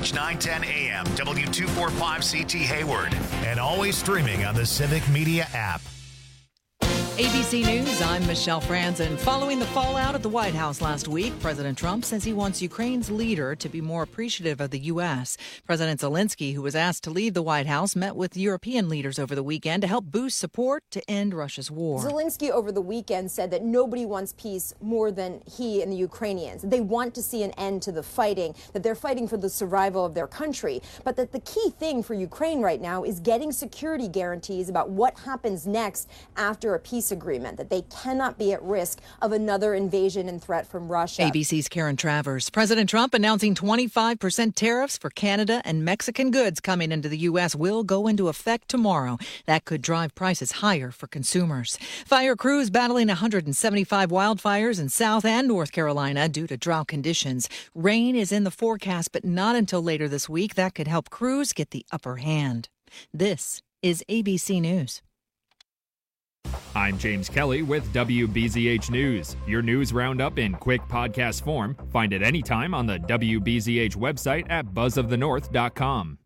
News 910 AM, W245CT Hayward, and always streaming on the Civic Media app. ABC News, I'm Michelle Franzen. Following the fallout at the White House last week, President Trump says he wants Ukraine's leader to be more appreciative of the U.S. President Zelensky, who was asked to leave the White House, met with European leaders over the weekend to help boost support to end Russia's war. Zelensky over the weekend said that nobody wants peace more than he and the Ukrainians. They want to see an end to the fighting, that they're fighting for the survival of their country, but that the key thing for Ukraine right now is getting security guarantees about what happens next after a peace agreement, that they cannot be at risk of another invasion and threat from Russia. ABC's Karen Travers. President Trump announcing 25% tariffs for Canada and Mexican goods coming into the U.S. will go into effect tomorrow. That could drive prices higher for consumers. Fire crews battling 175 wildfires in South and North Carolina due to drought conditions. Rain is in the forecast, but not until later this week. That could help crews get the upper hand. This is ABC News. I'm James Kelly with WBZH News, your news roundup in quick podcast form. Find it anytime on the WBZH website at buzzofthenorth.com.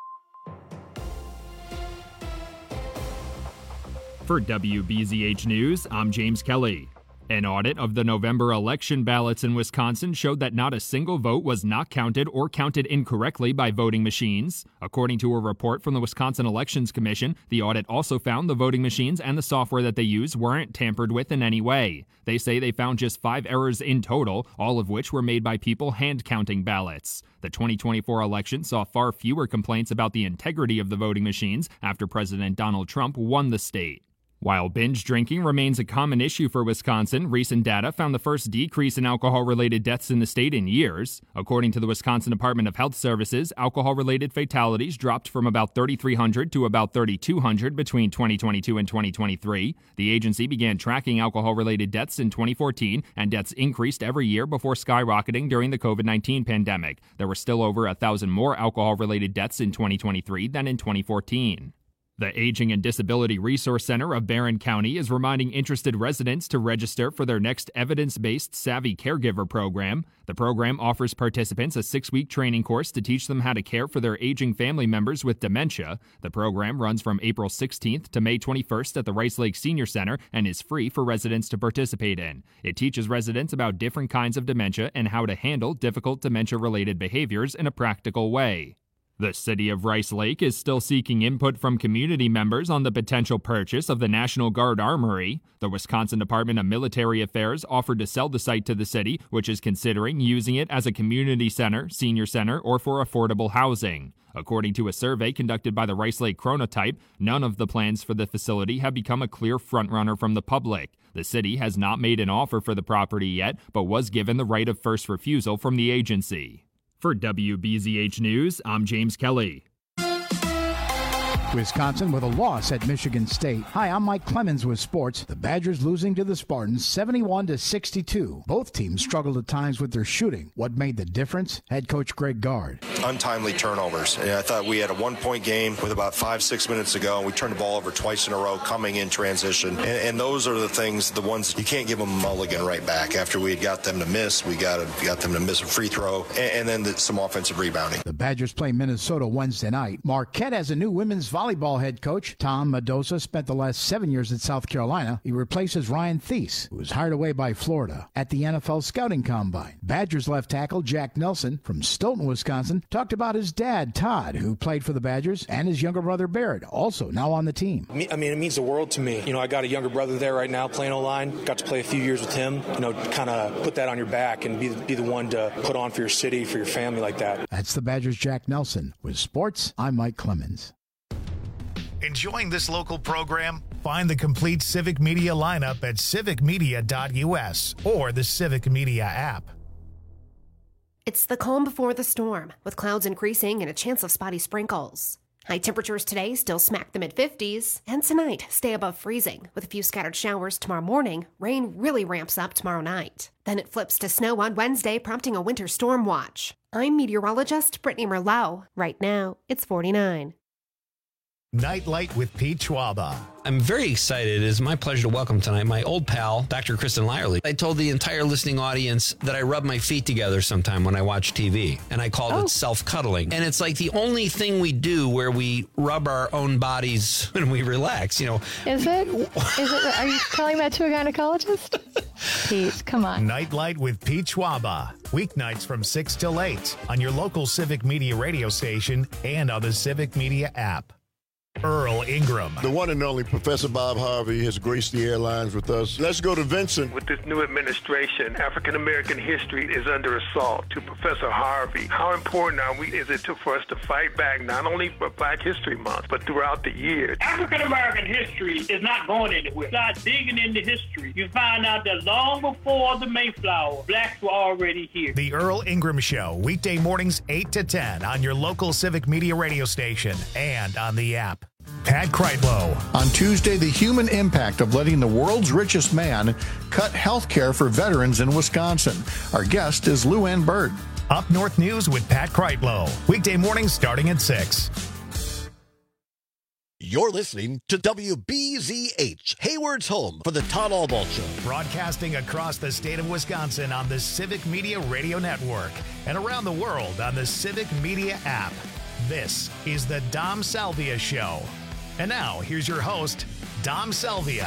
For WBZH News, I'm James Kelly. An audit of the November election ballots in Wisconsin showed that not a single vote was not counted or counted incorrectly by voting machines. According to a report from the Wisconsin Elections Commission, the audit also found the voting machines and the software that they use weren't tampered with in any way. They say they found just 5 errors in total, all of which were made by people hand-counting ballots. The 2024 election saw far fewer complaints about the integrity of the voting machines after President Donald Trump won the state. While binge drinking remains a common issue for Wisconsin, recent data found the first decrease in alcohol-related deaths in the state in years. According to the Wisconsin Department of Health Services, alcohol-related fatalities dropped from about 3,300 to about 3,200 between 2022 and 2023. The agency began tracking alcohol-related deaths in 2014, and deaths increased every year before skyrocketing during the COVID-19 pandemic. There were still over 1,000 more alcohol-related deaths in 2023 than in 2014. The Aging and Disability Resource Center of Barron County is reminding interested residents to register for their next evidence-based Savvy Caregiver program. The program offers participants a 6-week training course to teach them how to care for their aging family members with dementia. The program runs from April 16th to May 21st at the Rice Lake Senior Center and is free for residents to participate in. It teaches residents about different kinds of dementia and how to handle difficult dementia-related behaviors in a practical way. The city of Rice Lake is still seeking input from community members on the potential purchase of the National Guard Armory. The Wisconsin Department of Military Affairs offered to sell the site to the city, which is considering using it as a community center, senior center, or for affordable housing. According to a survey conducted by the Rice Lake Chronotype, none of the plans for the facility have become a clear frontrunner from the public. The city has not made an offer for the property yet, but was given the right of first refusal from the agency. For WBZH News, I'm James Kelly. Wisconsin with a loss at Michigan State. Hi, I'm Mike Clemens with sports. The Badgers losing to the Spartans 71-62. Both teams struggled at times with their shooting. What made the difference? Head coach Greg Gard. Untimely turnovers. And I thought we had a 1-point game with about 5-6 minutes to go, and we turned the ball over twice in a row coming in transition. And those are the things, the ones you can't give them a mulligan right back. After we had got them to miss, we got them to miss a free throw, and then some offensive rebounding. The Badgers play Minnesota Wednesday night. Marquette has a new women's volleyball head coach. Tom Mendoza spent the last 7 years at South Carolina. He replaces Ryan Thies, who was hired away by Florida at the NFL Scouting Combine. Badgers left tackle Jack Nelson from Stoughton, Wisconsin, talked about his dad, Todd, who played for the Badgers, and his younger brother, Barrett, also now on the team. I mean, it means the world to me. I got a younger brother there right now playing O-line. Got to play a few years with him. Kind of put that on your back and be the one to put on for your city, for your family like that. That's the Badgers' Jack Nelson. With sports, I'm Mike Clemens. Enjoying this local program? Find the complete Civic Media lineup at civicmedia.us or the Civic Media app. It's the calm before the storm, with clouds increasing and a chance of spotty sprinkles. High temperatures today still smack the mid-50s, and tonight stay above freezing. With a few scattered showers tomorrow morning, rain really ramps up tomorrow night. Then it flips to snow on Wednesday, prompting a winter storm watch. I'm meteorologist Brittany Merlot. Right now, it's 49. Nightlight with Pete Schwaba. I'm very excited. It is my pleasure to welcome tonight my old pal, Dr. Kristen Lyerly. I told the entire listening audience that I rub my feet together sometime when I watch TV, and I called it self-cuddling. And it's like the only thing we do where we rub our own bodies when we relax, you know. Is it? Are you telling that to a gynecologist? Pete, come on. Nightlight with Pete Schwaba. Weeknights from 6 till 8 on your local Civic Media radio station and on the Civic Media app. Earl Ingram. The one and only Professor Bob Harvey has graced the airlines with us. Let's go to Vincent. With this new administration, African-American history is under assault. To Professor Harvey, how important is it for us to fight back, not only for Black History Month, but throughout the year? African-American history is not going anywhere. Start digging into history. You find out that long before the Mayflower, blacks were already here. The Earl Ingram Show, weekday mornings 8 to 10 on your local Civic Media radio station and on the app. Pat Kreitlow. On Tuesday, the human impact of letting the world's richest man cut health care for veterans in Wisconsin. Our guest is Lou Ann Bird. Up North News with Pat Kreitlow. Weekday mornings starting at 6. You're listening to WBZH, Hayward's home for the Todd Albaugh Show. Broadcasting across the state of Wisconsin on the Civic Media Radio Network and around the world on the Civic Media app. This is the Dom Salvia Show. And now, here's your host, Dom Salvia.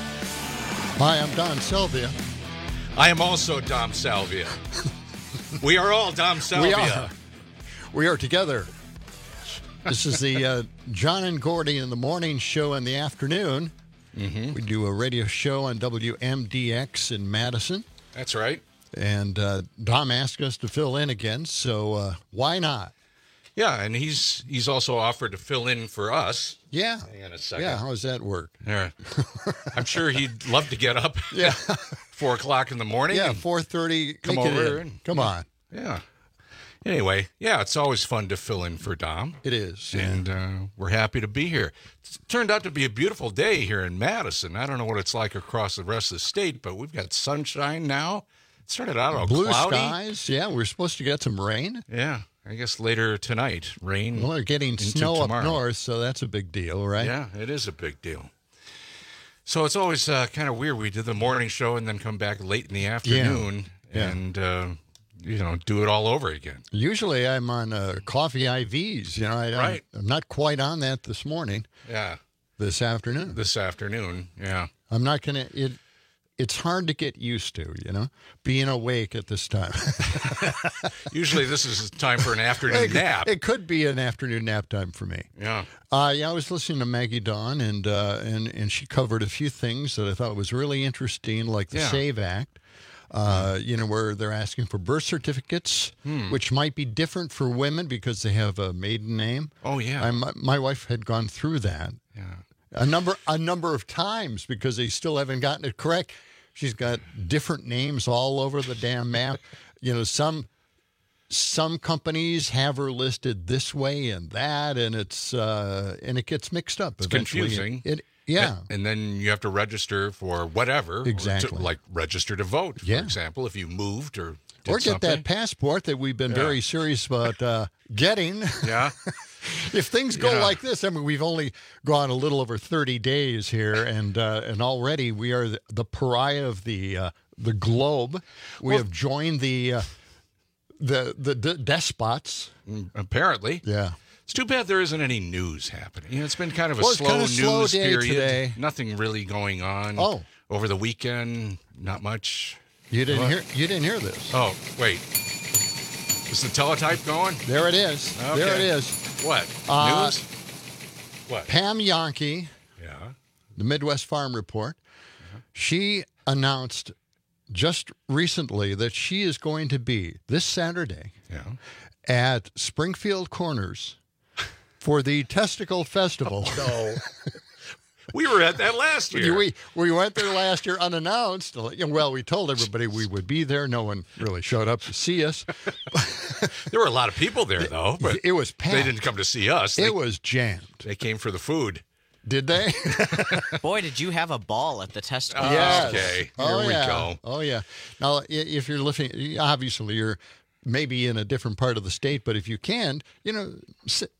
Hi, I'm Don Salvia. I am also Dom Salvia. We are all Dom Salvia. We are together. This is the John and Gordy in the morning show in the afternoon. Mm-hmm. We do a radio show on WMDX in Madison. That's right. And Dom asked us to fill in again, so why not? Yeah, and he's also offered to fill in for us. Yeah. Hang on a second. Yeah, how does that work? Yeah. I'm sure he'd love to get up at 4 o'clock in the morning. Yeah, 4:30. Come over. Come on. Yeah. Anyway, yeah, it's always fun to fill in for Dom. It is. And we're happy to be here. It turned out to be a beautiful day here in Madison. I don't know what it's like across the rest of the state, but we've got sunshine now. It started out all blue cloudy. Skies. Yeah, we're supposed to get some rain. Yeah. I guess later tonight, rain. Well, they're getting snow tomorrow. Up north, so that's a big deal, right? Yeah, it is a big deal. So it's always kind of weird. We did the morning show and then come back late in the afternoon and, do it all over again. Usually I'm on coffee IVs. I'm not quite on that this morning. Yeah. This afternoon. Yeah. I'm not going to... It's hard to get used to, being awake at this time. Usually this is time for an afternoon nap. It could be an afternoon nap time for me. Yeah. I was listening to Maggie Dawn, and she covered a few things that I thought was really interesting, like the SAVE Act, where they're asking for birth certificates, which might be different for women because they have a maiden name. Oh, yeah. My wife had gone through that. Yeah. A number of times because they still haven't gotten it correct. She's got different names all over the damn map. Some companies have her listed this way and that, and it gets mixed up. It's confusing. And then you have to register for whatever. Exactly. Like register to vote, for example, if you moved or did get something. that passport that we've been very serious about getting. Yeah. If things go like this, I mean, we've only gone a little over 30 days here, and already we are the pariah of the globe. We have joined the despots. Apparently. Yeah. It's too bad there isn't any news happening. It's been kind of a slow news day period. Today. Nothing really going on. Oh. Over the weekend, not much. You didn't hear this. Oh, wait. Is the teletype going? There it is. Okay. There it is. What? News? What? Pam Yonke, the Midwest Farm Report, she announced just recently that she is going to be this Saturday at Springfield Corners for the Testicle Festival. No. We were at that last year. We went there last year unannounced. Well, we told everybody we would be there. No one really showed up to see us. There were a lot of people there, though. But it was packed. They didn't come to see us. It was jammed. They came for the food. Did they? Boy, did you have a ball at the Testicle. Yes. Okay, here we go. Oh, yeah. Now, if you're listening, obviously you're maybe in a different part of the state, but if you can,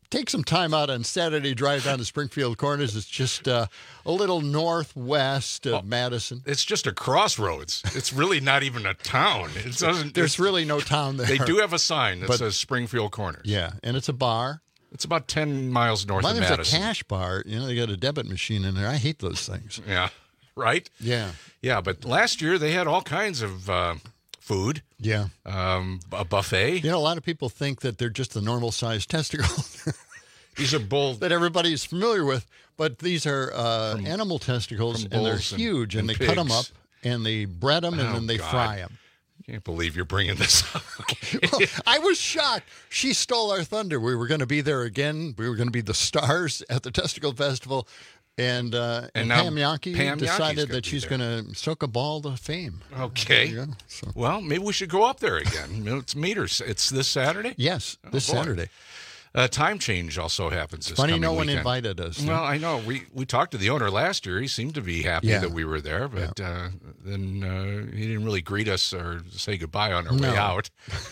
take some time out on Saturday, drive down to Springfield Corners. It's just a little northwest of Madison. It's just a crossroads. It's really not even a town. It doesn't. There's really no town there. They do have a sign that says Springfield Corners. Yeah, and it's a bar. It's about 10 miles north of Madison. There's a cash bar. You know, they got a debit machine in there. I hate those things. Yeah, right? Yeah. Yeah, but last year they had all kinds of food. Yeah. A buffet. You know, a lot of people think that they're just the normal-sized testicles. These are bulls that everybody's familiar with, but these are animal testicles, and they're huge, and they pigs. cut them up, and they bread them, and then they fry them. I can't believe you're bringing this up. Well, I was shocked. She stole our thunder. We were going to be there again. We were going to be the stars at the Testicle Festival. And Pam Yankee decided that she's going to soak a ball to fame. Okay. Yeah, so. Well, maybe we should go up there again. Let's meet her. It's this Saturday? Yes, this Saturday. Time change also happens this funny coming no one weekend. Invited us. Well, I know. We talked to the owner last year. He seemed to be happy that we were there, but then he didn't really greet us or say goodbye on our way out.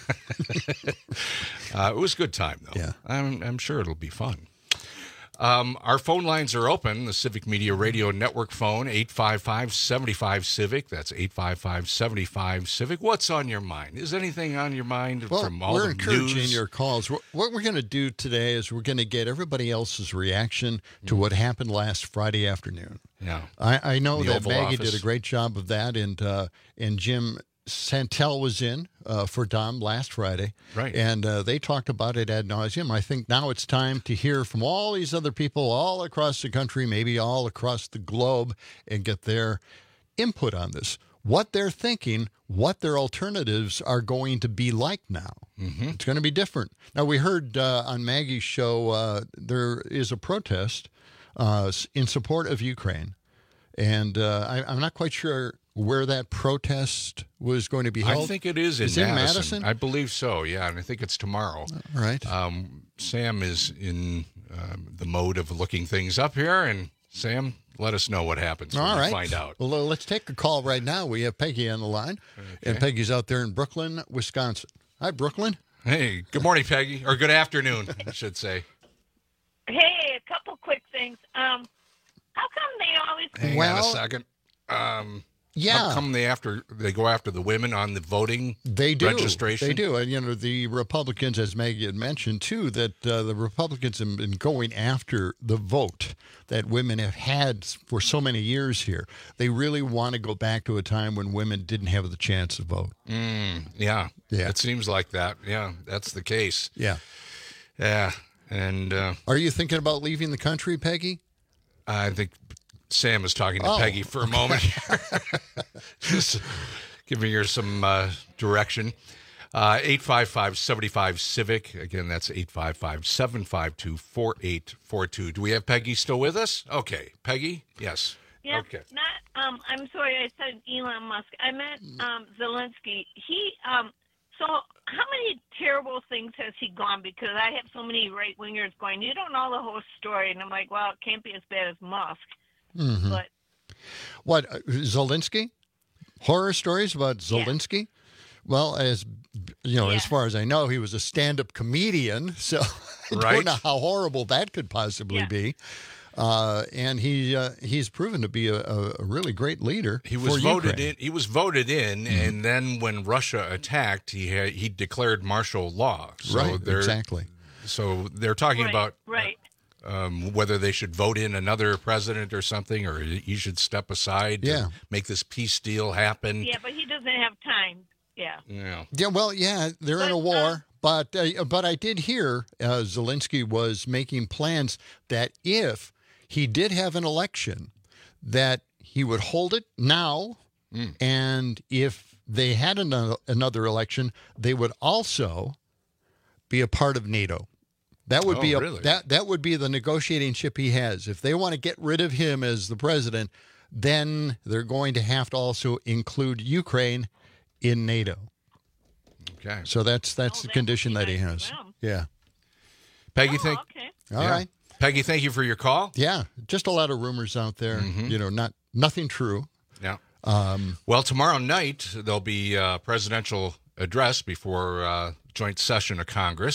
It was a good time, though. Yeah. I'm sure it'll be fun. Our phone lines are open. The Civic Media Radio Network phone, 855-75-CIVIC. That's 855-75-CIVIC. What's on your mind? Is anything on your mind from all the news? We're encouraging your calls. What we're going to do today is we're going to get everybody else's reaction to what happened last Friday afternoon. Yeah. I know The that Oval Maggie Office. did a great job of that, and Jim Santel was in for Dom last Friday. Right. And they talked about it ad nauseum. I think now it's time to hear from all these other people all across the country, maybe all across the globe, and get their input on this. What they're thinking, what their alternatives are going to be like now. Mm-hmm. It's going to be different. Now, we heard on Maggie's show there is a protest in support of Ukraine. And I'm not quite sure where that protest was going to be held. I think it is in Madison. I believe so, yeah, and I think it's tomorrow. All right. Sam is in the mode of looking things up here, and Sam, let us know what happens when we find out. Well, let's take a call right now. We have Peggy on the line, and Peggy's out there in Brooklyn, Wisconsin. Hi, Brooklyn. Hey, good morning, Peggy, or good afternoon, I should say. Hey, a couple quick things. How come they always... Hang on a second. Yeah. How come they go after the women on the voting registration? They do. And, you know, the Republicans, as Maggie had mentioned, too, that the Republicans have been going after the vote that women have had for so many years here. They really want to go back to a time when women didn't have the chance to vote. Yeah. It seems like that. Yeah, that's the case. Yeah. Yeah. And are you thinking about leaving the country, Peggy? I think Sam is talking to Peggy for a moment. Just giving her some direction. 855-75-CIVIC. Again, that's 855-752-4842. Do we have Peggy still with us? Okay. Peggy? Yes. Yeah, okay. I'm sorry, I said Elon Musk. I meant Zelensky. So how many terrible things has he gone? Because I have so many right-wingers going, you don't know the whole story. And I'm like, well, it can't be as bad as Musk. Mm-hmm. But what, Zelensky? Horror stories about Zelensky? Yeah. Well, as you know, as far as I know, he was a stand-up comedian, so I don't know how horrible that could possibly be. And he's proven to be a really great leader. He was voted in. He was voted in, Mm-hmm. and then when Russia attacked, he declared martial law. So exactly. So they're talking about whether they should vote in another president or something, or he should step aside to make this peace deal happen. Yeah, but he doesn't have time. Yeah. Yeah. Well, they're in a war. But I did hear Zelensky was making plans that if he did have an election, that he would hold it now, and if they had another election, they would also be a part of NATO. That would be that would be the negotiating chip he has. If they want to get rid of him as the president, then they're going to have to also include Ukraine in NATO. Okay. So that's the condition that he has. Yeah. Peggy, All right. Peggy, thank you for your call. Yeah. Just a lot of rumors out there. You know, nothing true. Yeah. Well, tomorrow night there'll be a presidential address before joint session of Congress.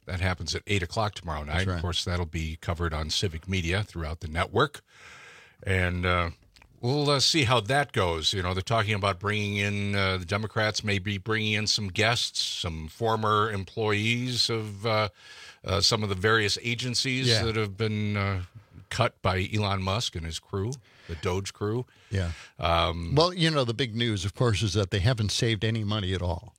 That happens at 8 o'clock tomorrow night. Right. Of course, that'll be covered on Civic Media throughout the network. And we'll see how that goes. You know, they're talking about bringing in, the Democrats may be bringing in some guests, some former employees of some of the various agencies that have been cut by Elon Musk and his crew, the Doge crew. Yeah. Well, you know, the big news, of course, is that they haven't saved any money at all.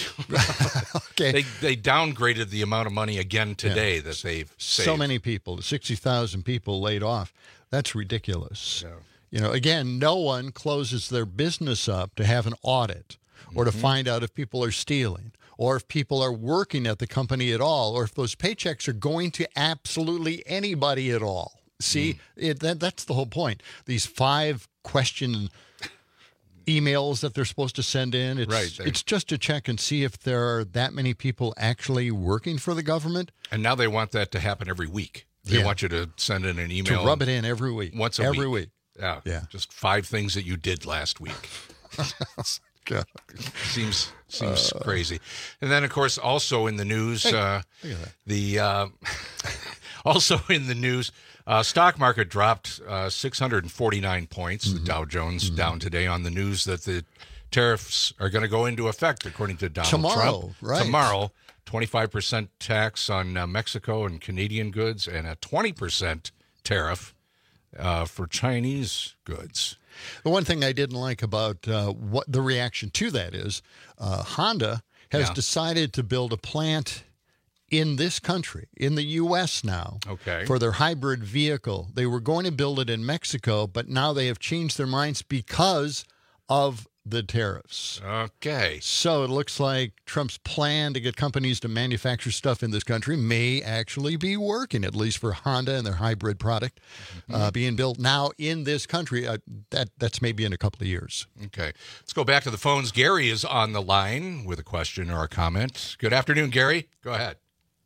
Okay. They downgraded the amount of money again today that they've saved. So many people, 60,000 people laid off. That's ridiculous. Yeah. You know, again, no one closes their business up to have an audit or to find out if people are stealing or if people are working at the company at all or if those paychecks are going to absolutely anybody at all. See, that's the whole point. These 5-question emails that they're supposed to send in, it's just to check and see if there are that many people actually working for the government. And now they want that to happen every week. They want you to send in an email. To rub it in every week. Once a week. Every week. Yeah. Just 5 things that you did last week. God. Seems crazy. And then, of course, also in the news, look at that. Also in the news, stock market dropped 649 points. The Dow Jones down today on the news that the tariffs are going to go into effect, according to Donald Trump. Right. Tomorrow, 25% tax on Mexico and Canadian goods and a 20% tariff for Chinese goods. The one thing I didn't like about what the reaction to that is Honda has decided to build a plant in this country, in the U.S. now, for their hybrid vehicle. They were going to build it in Mexico, but now they have changed their minds because of the tariffs. Okay. So it looks like Trump's plan to get companies to manufacture stuff in this country may actually be working, at least for Honda and their hybrid product being built now in this country. That's maybe in a couple of years. Okay. Let's go back to the phones. Gary is on the line with a question or a comment. Good afternoon, Gary. Go ahead.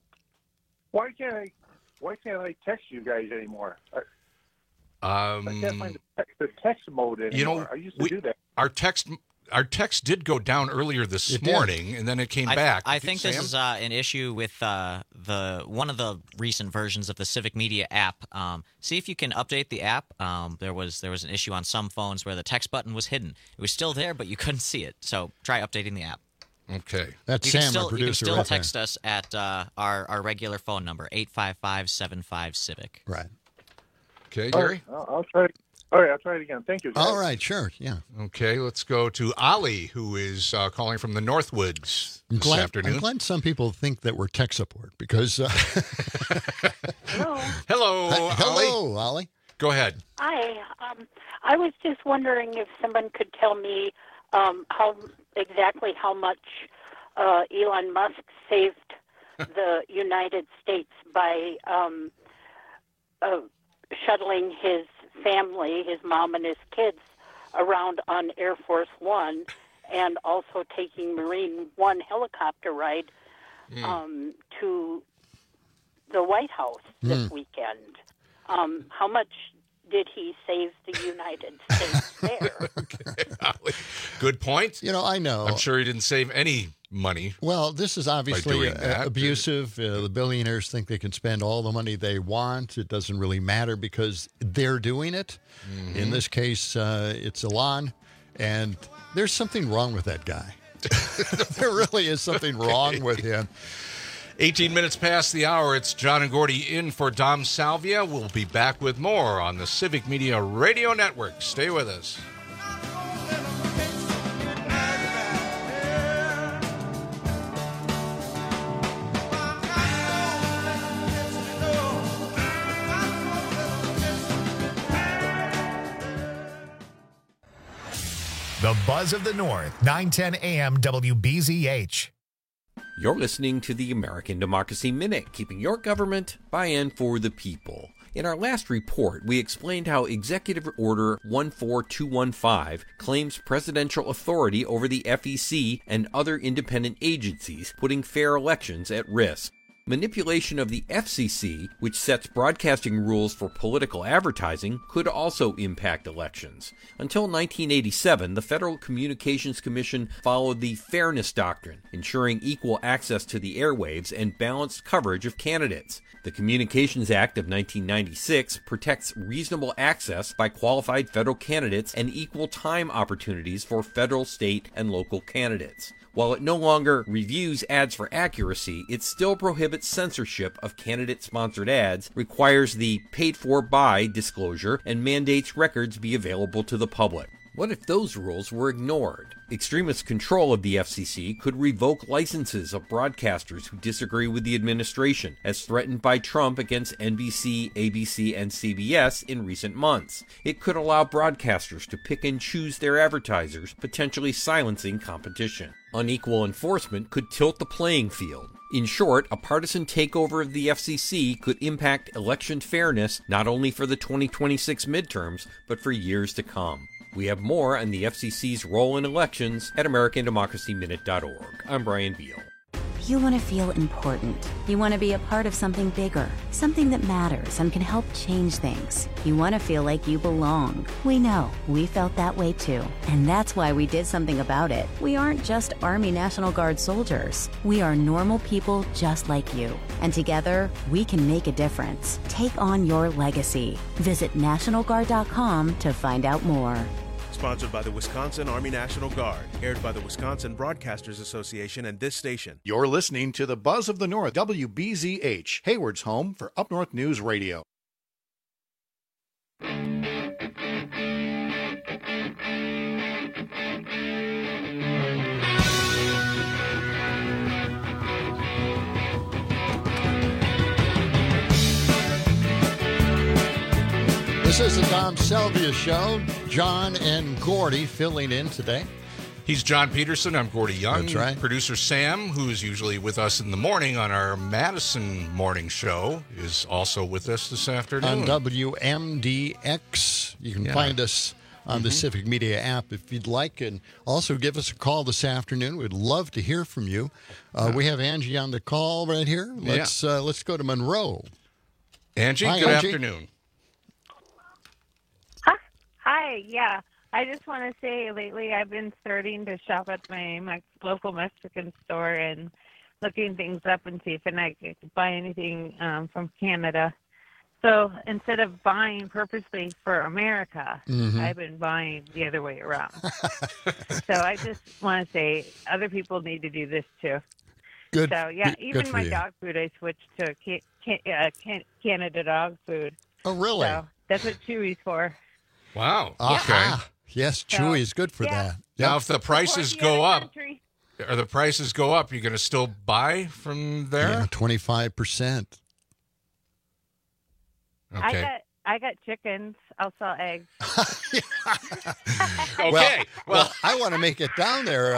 Why can't I text you guys anymore? I can't find the text mode anymore. You know, I used to do that. Our text did go down earlier this morning, and then it came back. I think this is an issue with one of the recent versions of the Civic Media app. See if you can update the app. There was an issue on some phones where the text button was hidden. It was still there, but you couldn't see it. So try updating the app. Okay. That's Sam, our producer. You can still right text there. us at our regular phone number, 855-75-CIVIC. Right. Okay, Gary? I'll try. All right, I'll try it again. Thank you, guys. All right, sure, yeah. Okay, let's go to Ali, who is calling from the Northwoods this afternoon. I'm glad some people think that we're tech support because... Hello, Ali. Go ahead. Hi. I was just wondering if someone could tell me how much Elon Musk saved the United States by shuttling his family, his mom and his kids, around on Air Force One, and also taking Marine One helicopter ride to the White House this weekend. How much did he save the United States there? Okay, good point. You know, I know. I'm sure he didn't save any money. Well, this is obviously abusive. The billionaires think they can spend all the money they want. It doesn't really matter because they're doing it. In this case, it's Elon, and there's something wrong with that guy. There really is something wrong with him. 18 minutes past the hour. It's John and Gordy in for Dom Salvia. We'll be back with more on the Civic Media Radio Network. Stay with us. The Buzz of the North, 910 AM WBZH. You're listening to the American Democracy Minute, keeping your government by and for the people. In our last report, we explained how Executive Order 14215 claims presidential authority over the FEC and other independent agencies, putting fair elections at risk. Manipulation of the FCC, which sets broadcasting rules for political advertising, could also impact elections. Until 1987, the Federal Communications Commission followed the Fairness Doctrine, ensuring equal access to the airwaves and balanced coverage of candidates. The Communications Act of 1996 protects reasonable access by qualified federal candidates and equal time opportunities for federal, state, and local candidates. While it no longer reviews ads for accuracy, it still prohibits censorship of candidate-sponsored ads, requires the paid-for-by disclosure, and mandates records be available to the public. What if those rules were ignored? Extremist control of the FCC could revoke licenses of broadcasters who disagree with the administration, as threatened by Trump against NBC, ABC, and CBS in recent months. It could allow broadcasters to pick and choose their advertisers, potentially silencing competition. Unequal enforcement could tilt the playing field. In short, a partisan takeover of the FCC could impact election fairness not only for the 2026 midterms, but for years to come. We have more on the FCC's role in elections at AmericanDemocracyMinute.org. I'm Brian Beal. You want to feel important. You want to be a part of something bigger, something that matters and can help change things. You want to feel like you belong. We know. We felt that way too. And that's why we did something about it. We aren't just Army National Guard soldiers. We are normal people just like you. And together, we can make a difference. Take on your legacy. Visit NationalGuard.com to find out more. Sponsored by the Wisconsin Army National Guard. Aired by the Wisconsin Broadcasters Association and this station. You're listening to the Buzz of the North, WBZH, Hayward's home for Up North News Radio. This is the Dom Salvia Show. John and Gordy filling in today. He's John Peterson. I'm Gordy Young. That's right. Producer Sam, who's usually with us in the morning on our Madison morning show, is also with us this afternoon. On WMDX. You can find us on the Civic Media app if you'd like, and also give us a call this afternoon. We'd love to hear from you. We have Angie on the call right here. Let's go to Monroe. Angie, Hi, good Angie. afternoon. Hi, yeah. I just want to say lately I've been starting to shop at my local Mexican store and looking things up and see if I can buy anything from Canada. So instead of buying purposely for America, I've been buying the other way around. So I just want to say other people need to do this too. Good. So, yeah, even good my for you. dog food, I switched to Canada dog food. Oh, really? So that's what Chewy's for. Wow. Okay. Okay. Yes, Chewy is good for that. Now, if the prices go up, country. or the prices go up, you're going to still buy from there? Yeah, 25%. Okay. I got chickens. I'll sell eggs. Okay. Well, I want to make it down there.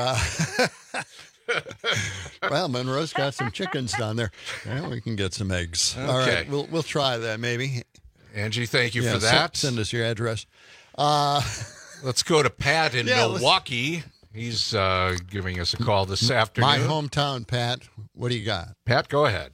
Well, Monroe's got some chickens down there. Yeah, we can get some eggs. Okay. All right, we'll try that maybe. Angie, thank you for that. Send us your address. Let's go to Pat in Milwaukee. He's giving us a call this afternoon. My hometown, Pat. What do you got? Pat, go ahead.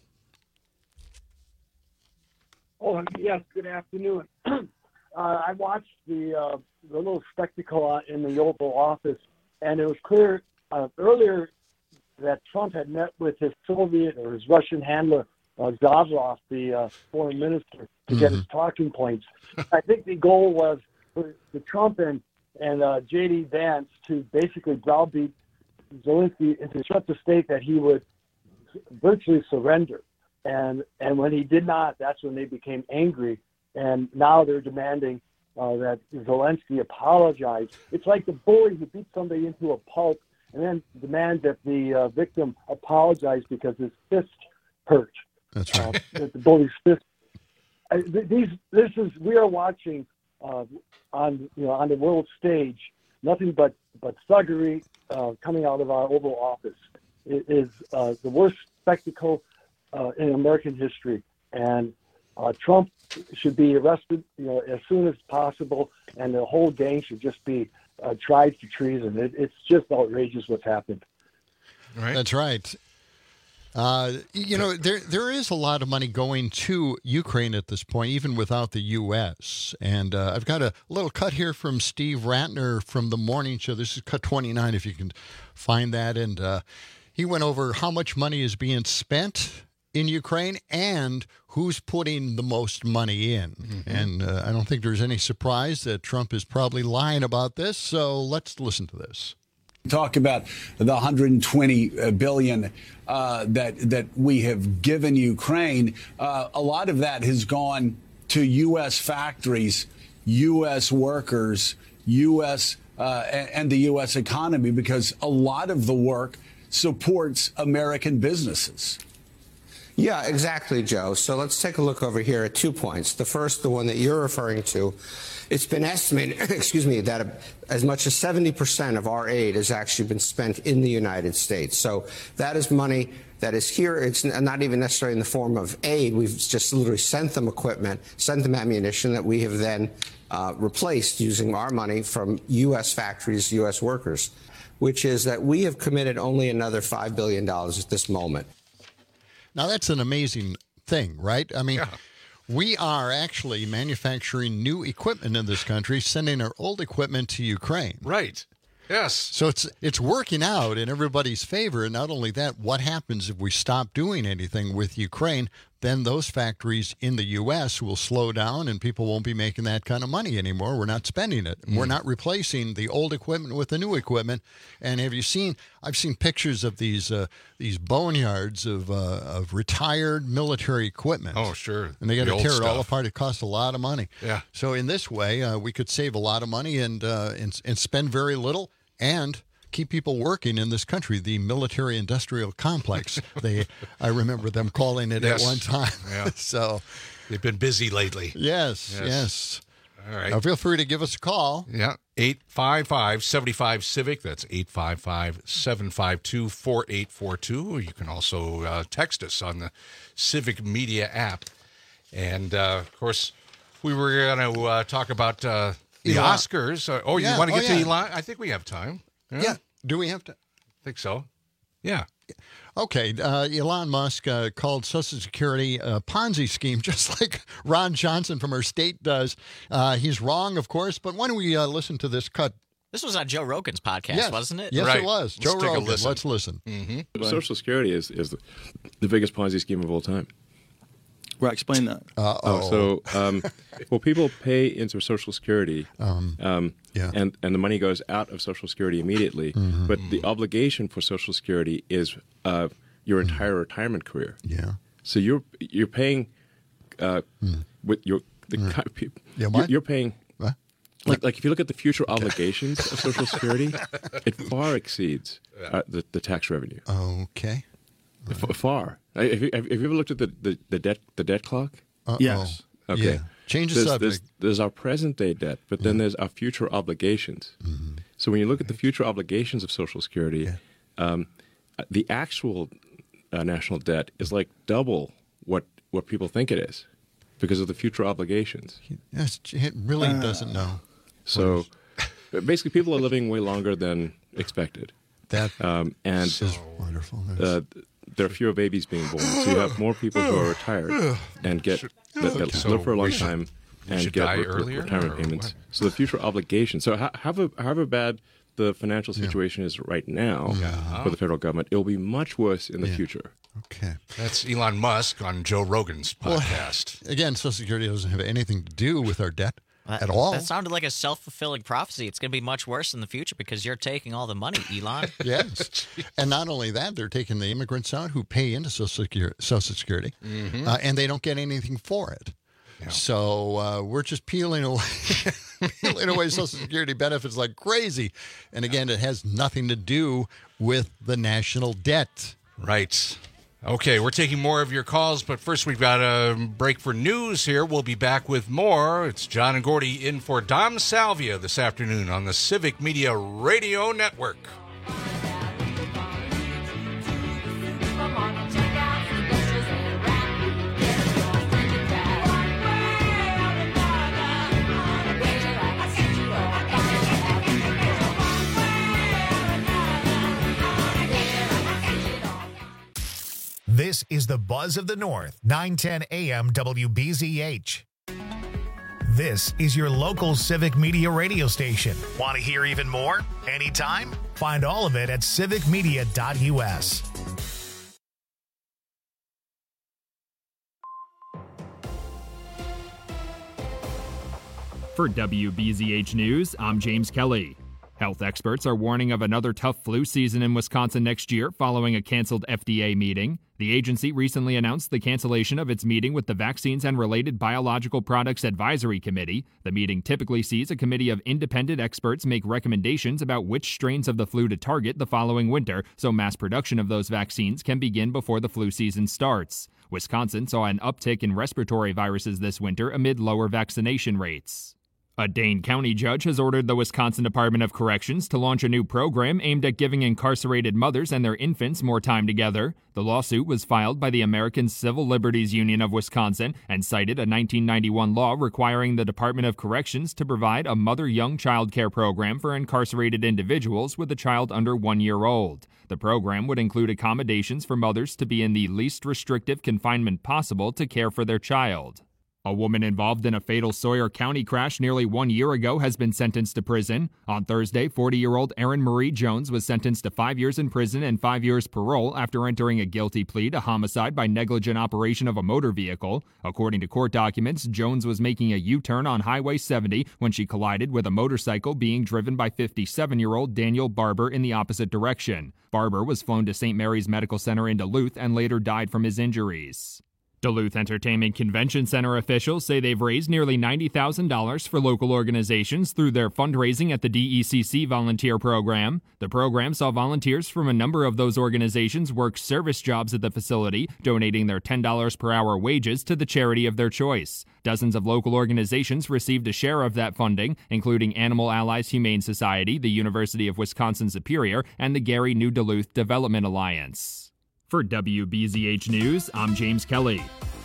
Oh, yes, good afternoon. I watched the little spectacle in the Oval Office, and it was clear earlier that Trump had met with his Soviet or his Russian handler, Zavrov, the foreign minister, to get his talking points. I think the goal was for Trump and J.D. Vance to basically browbeat Zelensky into such a state that he would virtually surrender. And when he did not, that's when they became angry. And now they're demanding that Zelensky apologize. It's like the bully who beat somebody into a pulp and then demand that the victim apologize because his fist hurt. That's right. The bully's fist. We are watching on the world stage nothing but thuggery coming out of our Oval Office. It is the worst spectacle in American history, and Trump should be arrested, as soon as possible, and the whole gang should just be tried for treason. It's just outrageous what's happened. Right. That's right. There is a lot of money going to Ukraine at this point, even without the U.S. And I've got a little cut here from Steve Ratner from the morning show. This is cut 29, if you can find that. And he went over how much money is being spent in Ukraine and who's putting the most money in. Mm-hmm. And I don't think there's any surprise that Trump is probably lying about this. So let's listen to this. Talk about the $120 billion that we have given Ukraine. A lot of that has gone to U.S. factories, U.S. workers, U.S. And the U.S. economy, because a lot of the work supports American businesses. Yeah, exactly, Joe. So let's take a look over here at 2 points. The first, the one that you're referring to, it's been estimated, that as much as 70% of our aid has actually been spent in the United States. So that is money that is here. It's not even necessarily in the form of aid. We've just literally sent them equipment, sent them ammunition that we have then replaced using our money from U.S. factories, U.S. workers, which is that we have committed only another $5 billion at this moment. Now, that's an amazing thing, right? I mean, we are actually manufacturing new equipment in this country, sending our old equipment to Ukraine. Right. Yes. So it's working out in everybody's favor. And not only that, what happens if we stop doing anything with Ukraine? Then those factories in the U.S. will slow down and people won't be making that kind of money anymore. We're not spending it. We're not replacing the old equipment with the new equipment. And have you seen, I've seen pictures of these boneyards of retired military equipment. Oh, sure. And they got to tear it all stuff apart. It costs a lot of money. Yeah. So in this way, we could save a lot of money and spend very little and keep people working in this country. The military-industrial complex. I remember them calling it at one time. Yeah. So they've been busy lately. Yes. All right. Now feel free to give us a call. Yeah. 855-75-CIVIC. That's 855-752-4842. Or you can also text us on the Civic Media app. And, of course, we were going to talk about the Oscars. You want to get to Elon? I think we have time. Yeah. Do we have to? I think so. Yeah. Okay. Elon Musk called Social Security a Ponzi scheme, just like Ron Johnson from our state does. He's wrong, of course, but why don't we listen to this cut? This was on Joe Rogan's podcast, wasn't it? Yes, right. It was. Joe Rogan. Let's listen. Mm-hmm. Social Security is the biggest Ponzi scheme of all time. Right, explain that. People pay into Social Security, and the money goes out of Social Security immediately. Mm-hmm. But the obligation for Social Security is your entire retirement career. Yeah. So you're paying with your you're paying. What? Like if you look at the future obligations of Social Security, it far exceeds the tax revenue. Okay. Far. Have you ever looked at the debt clock? Yes. Okay. Yeah. Change the subject. There's our present day debt, but then there's our future obligations. Mm-hmm. So when you look at the future obligations of Social Security, the actual national debt is like double what people think it is because of the future obligations. Yes, it really doesn't know. So basically, people are living way longer than expected. That and is wonderful. There are fewer babies being born, so you have more people who are retired and that live for a long time and get retirement payments. So the future obligation. So however bad the financial situation is right now for the federal government, it will be much worse in the future. Okay. That's Elon Musk on Joe Rogan's podcast. Well, again, Social Security doesn't have anything to do with our debt. At all. That sounded like a self-fulfilling prophecy. It's going to be much worse in the future because you're taking all the money, Elon. Yes. And not only that, they're taking the immigrants out who pay into Social Security, and they don't get anything for it. Yeah. So we're just peeling away Social Security benefits like crazy. And again, it has nothing to do with the national debt. Right. Okay, we're taking more of your calls, but first we've got a break for news here. We'll be back with more. It's John and Gordy in for Dom Salvia this afternoon on the Civic Media Radio Network. This is the Buzz of the North, 910 AM WBZH. This is your local Civic Media radio station. Want to hear even more? Anytime? Find all of it at civicmedia.us. For WBZH News, I'm James Kelly. Health experts are warning of another tough flu season in Wisconsin next year following a canceled FDA meeting. The agency recently announced the cancellation of its meeting with the Vaccines and Related Biological Products Advisory Committee. The meeting typically sees a committee of independent experts make recommendations about which strains of the flu to target the following winter, so mass production of those vaccines can begin before the flu season starts. Wisconsin saw an uptick in respiratory viruses this winter amid lower vaccination rates. A Dane County judge has ordered the Wisconsin Department of Corrections to launch a new program aimed at giving incarcerated mothers and their infants more time together. The lawsuit was filed by the American Civil Liberties Union of Wisconsin and cited a 1991 law requiring the Department of Corrections to provide a mother-young child care program for incarcerated individuals with a child under 1 year old. The program would include accommodations for mothers to be in the least restrictive confinement possible to care for their child. A woman involved in a fatal Sawyer County crash nearly 1 year ago has been sentenced to prison. On Thursday, 40-year-old Erin Marie Jones was sentenced to 5 years in prison and 5 years parole after entering a guilty plea to homicide by negligent operation of a motor vehicle. According to court documents, Jones was making a U-turn on Highway 70 when she collided with a motorcycle being driven by 57-year-old Daniel Barber in the opposite direction. Barber was flown to St. Mary's Medical Center in Duluth and later died from his injuries. Duluth Entertainment Convention Center officials say they've raised nearly $90,000 for local organizations through their fundraising at the DECC volunteer program. The program saw volunteers from a number of those organizations work service jobs at the facility, donating their $10 per hour wages to the charity of their choice. Dozens of local organizations received a share of that funding, including Animal Allies Humane Society, the University of Wisconsin-Superior, and the Gary New Duluth Development Alliance. For WBZH News, I'm James Kelly.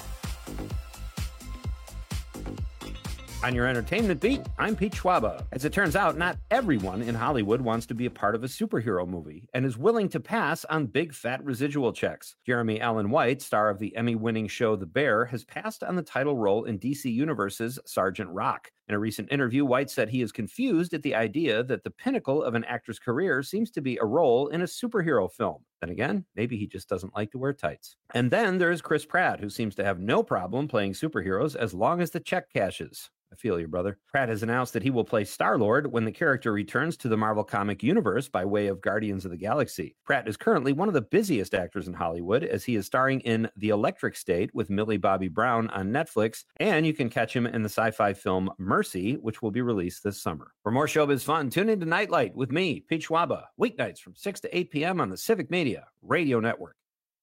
On your entertainment beat, I'm Pete Schwaba. As it turns out, not everyone in Hollywood wants to be a part of a superhero movie and is willing to pass on big fat residual checks. Jeremy Allen White, star of the Emmy-winning show The Bear, has passed on the title role in DC Universe's Sergeant Rock. In a recent interview, White said he is confused at the idea that the pinnacle of an actor's career seems to be a role in a superhero film. Then again, maybe he just doesn't like to wear tights. And then there's Chris Pratt, who seems to have no problem playing superheroes as long as the check cashes. I feel you, brother. Pratt has announced that he will play Star-Lord when the character returns to the Marvel comic universe by way of Guardians of the Galaxy. Pratt is currently one of the busiest actors in Hollywood as he is starring in The Electric State with Millie Bobby Brown on Netflix, and you can catch him in the sci-fi film Mercy, which will be released this summer. For more showbiz fun, tune into Nightlight with me, Pete Schwaba, weeknights from 6 to 8 p.m. on the Civic Media Radio Network.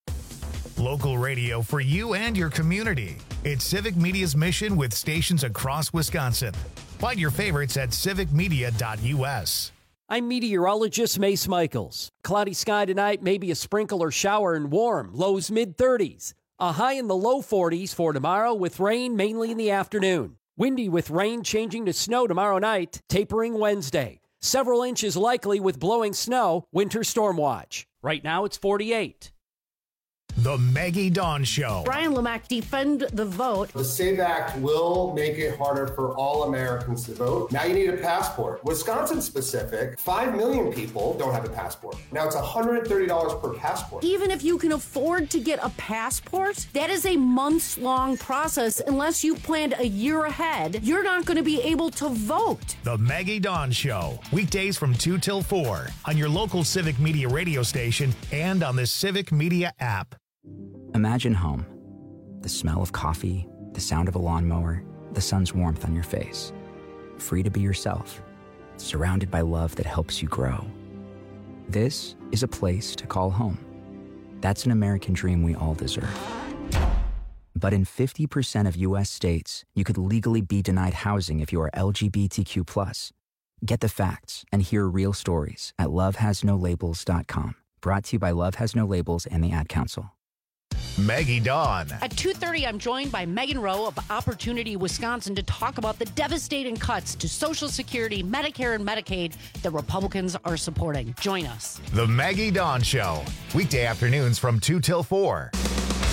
Local radio for you and your community. It's Civic Media's mission with stations across Wisconsin. Find your favorites at civicmedia.us. I'm meteorologist Mace Michaels. Cloudy sky tonight, maybe a sprinkle or shower and warm, lows mid-30s. A high in the low 40s for tomorrow with rain mainly in the afternoon. Windy with rain changing to snow tomorrow night, tapering Wednesday. Several inches likely with blowing snow, winter storm watch. Right now it's 48. The Maggie Dawn Show. Brian Lamack, defend the vote. The SAVE Act will make it harder for all Americans to vote. Now you need a passport. Wisconsin specific, 5 million people don't have a passport. Now it's $130 per passport. Even if you can afford to get a passport, that is a months-long process. Unless you planned a year ahead, you're not going to be able to vote. The Maggie Dawn Show. Weekdays from 2 till 4 on your local Civic Media radio station and on the Civic Media app. Imagine home. The smell of coffee, the sound of a lawnmower, the sun's warmth on your face. Free to be yourself, surrounded by love that helps you grow. This is a place to call home. That's an American dream we all deserve. But in 50% of U.S. states, you could legally be denied housing if you are LGBTQ+. Get the facts and hear real stories at lovehasnolabels.com. Brought to you by Love Has No Labels and the Ad Council. Maggie Dawn. At 2:30, I'm joined by Megan Rowe of Opportunity Wisconsin to talk about the devastating cuts to Social Security, Medicare, and Medicaid that Republicans are supporting. Join us. The Maggie Dawn Show. Weekday afternoons from 2 till 4.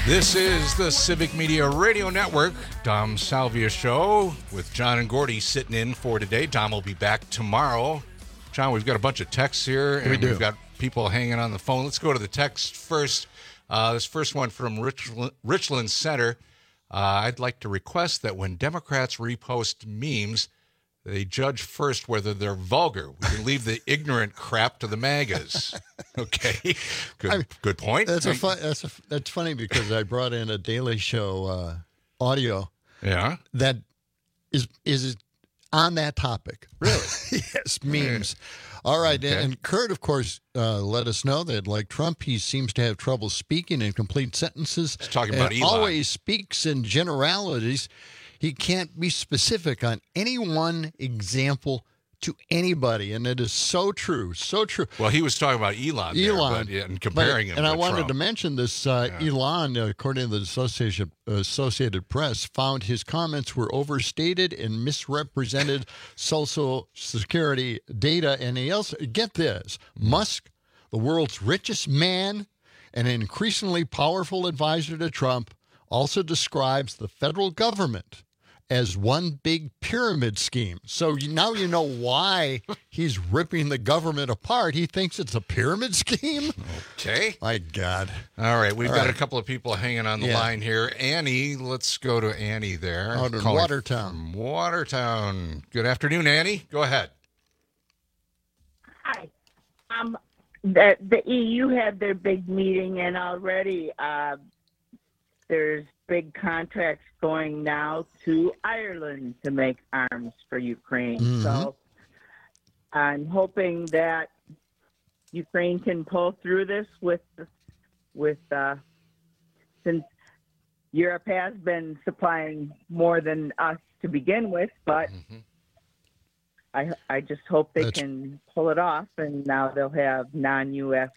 This is the Civic Media Radio Network, Dom Salvia Show with John and Gordy sitting in for today. Dom will be back tomorrow. John, we've got a bunch of texts here, and we've got people hanging on the phone. Let's go to the text first. This first one from Richland Center. I'd like to request that when Democrats repost memes, they judge first whether they're vulgar. We can leave the ignorant crap to the MAGAs. Okay, good point. That's funny because I brought in a Daily Show audio. Yeah, that is on that topic. Really? Yes, memes. All right, okay. And Kurt, of course, let us know that, like Trump, he seems to have trouble speaking in complete sentences. He's talking about Elon. Always speaks in generalities. He can't be specific on any one example to anybody, and it is so true, so true. Well, he was talking about Elon and comparing him. And I wanted Trump. to mention this. Elon, according to the Associated Press, found his comments were overstated and misrepresented Social Security data. And he also, get this, Musk, the world's richest man and an increasingly powerful advisor to Trump, also describes the federal government as one big pyramid scheme. So now you know why he's ripping the government apart. He thinks it's a pyramid scheme. Okay. My God. All right. We've got a couple of people hanging on the line here. Annie, let's go to Annie there. Out in Watertown. Watertown. Good afternoon, Annie. Go ahead. Hi. The EU had their big meeting, and already there's big contracts going now to Ireland to make arms for Ukraine. Mm-hmm. So I'm hoping that Ukraine can pull through this with since Europe has been supplying more than us to begin with, but I just hope they can pull it off, and now they'll have non-U.S.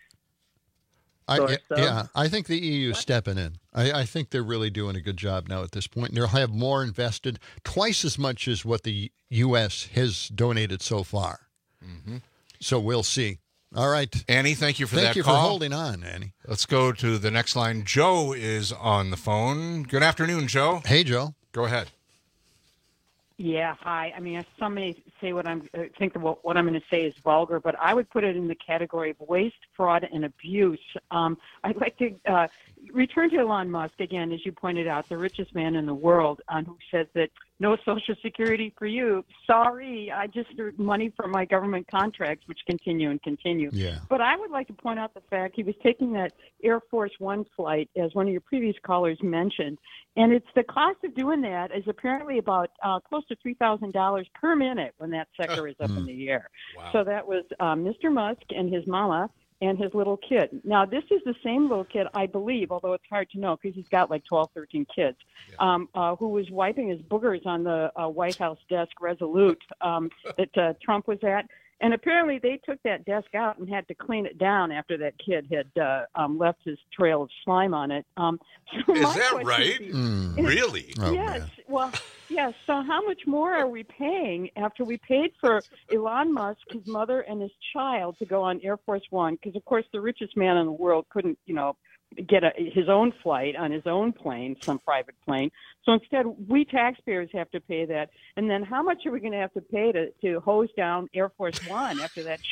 I think the EU is stepping in. I think they're really doing a good job now at this point. And they'll have more invested, twice as much as what the U.S. has donated so far. Mm-hmm. So we'll see. All right. Annie, thank you for that call. Thank you for holding on, Annie. Let's go to the next line. Joe is on the phone. Good afternoon, Joe. Hey, Joe. Go ahead. Yeah, hi. I mean, some may say what I'm going to say is vulgar, but I would put it in the category of waste, fraud, and abuse. I'd like to return to Elon Musk again, as you pointed out, the richest man in the world, who says that no Social Security for you. Sorry, I just earned money from my government contracts, which continue and continue. Yeah. But I would like to point out the fact he was taking that Air Force One flight, as one of your previous callers mentioned, and it's the cost of doing that is apparently about close to $3,000 per minute when that sector is up in the air. Wow. So that was Mr. Musk and his mama and his little kid. Now, this is the same little kid, I believe, although it's hard to know because he's got like 12, 13 kids, who was wiping his boogers on the White House desk Resolute that Trump was at. And apparently they took that desk out and had to clean it down after that kid had left his trail of slime on it. Is that right? Really? Oh, yes. Man. Well, yes. So how much more are we paying after we paid for Elon Musk, his mother, and his child to go on Air Force One? Because, of course, the richest man in the world couldn't, get his own flight on his own plane, some private plane. So instead, we taxpayers have to pay that. And then how much are we going to have to pay to hose down Air Force One after that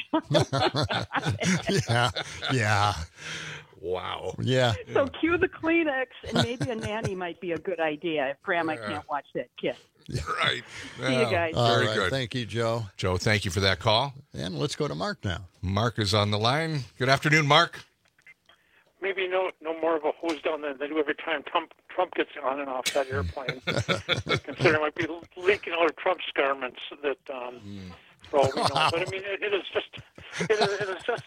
show? Yeah. Wow. Yeah. So cue the Kleenex, and maybe a nanny might be a good idea if Grandma can't watch that kid. Right. See you guys. Very good. Thank you, Joe. Joe, thank you for that call. And let's go to Mark now. Mark is on the line. Good afternoon, Mark. Maybe no more of a hose down than they do every time Trump gets on and off that airplane. Considering it might be leaking out of Trump's garments that for all we know. But I mean, it is just.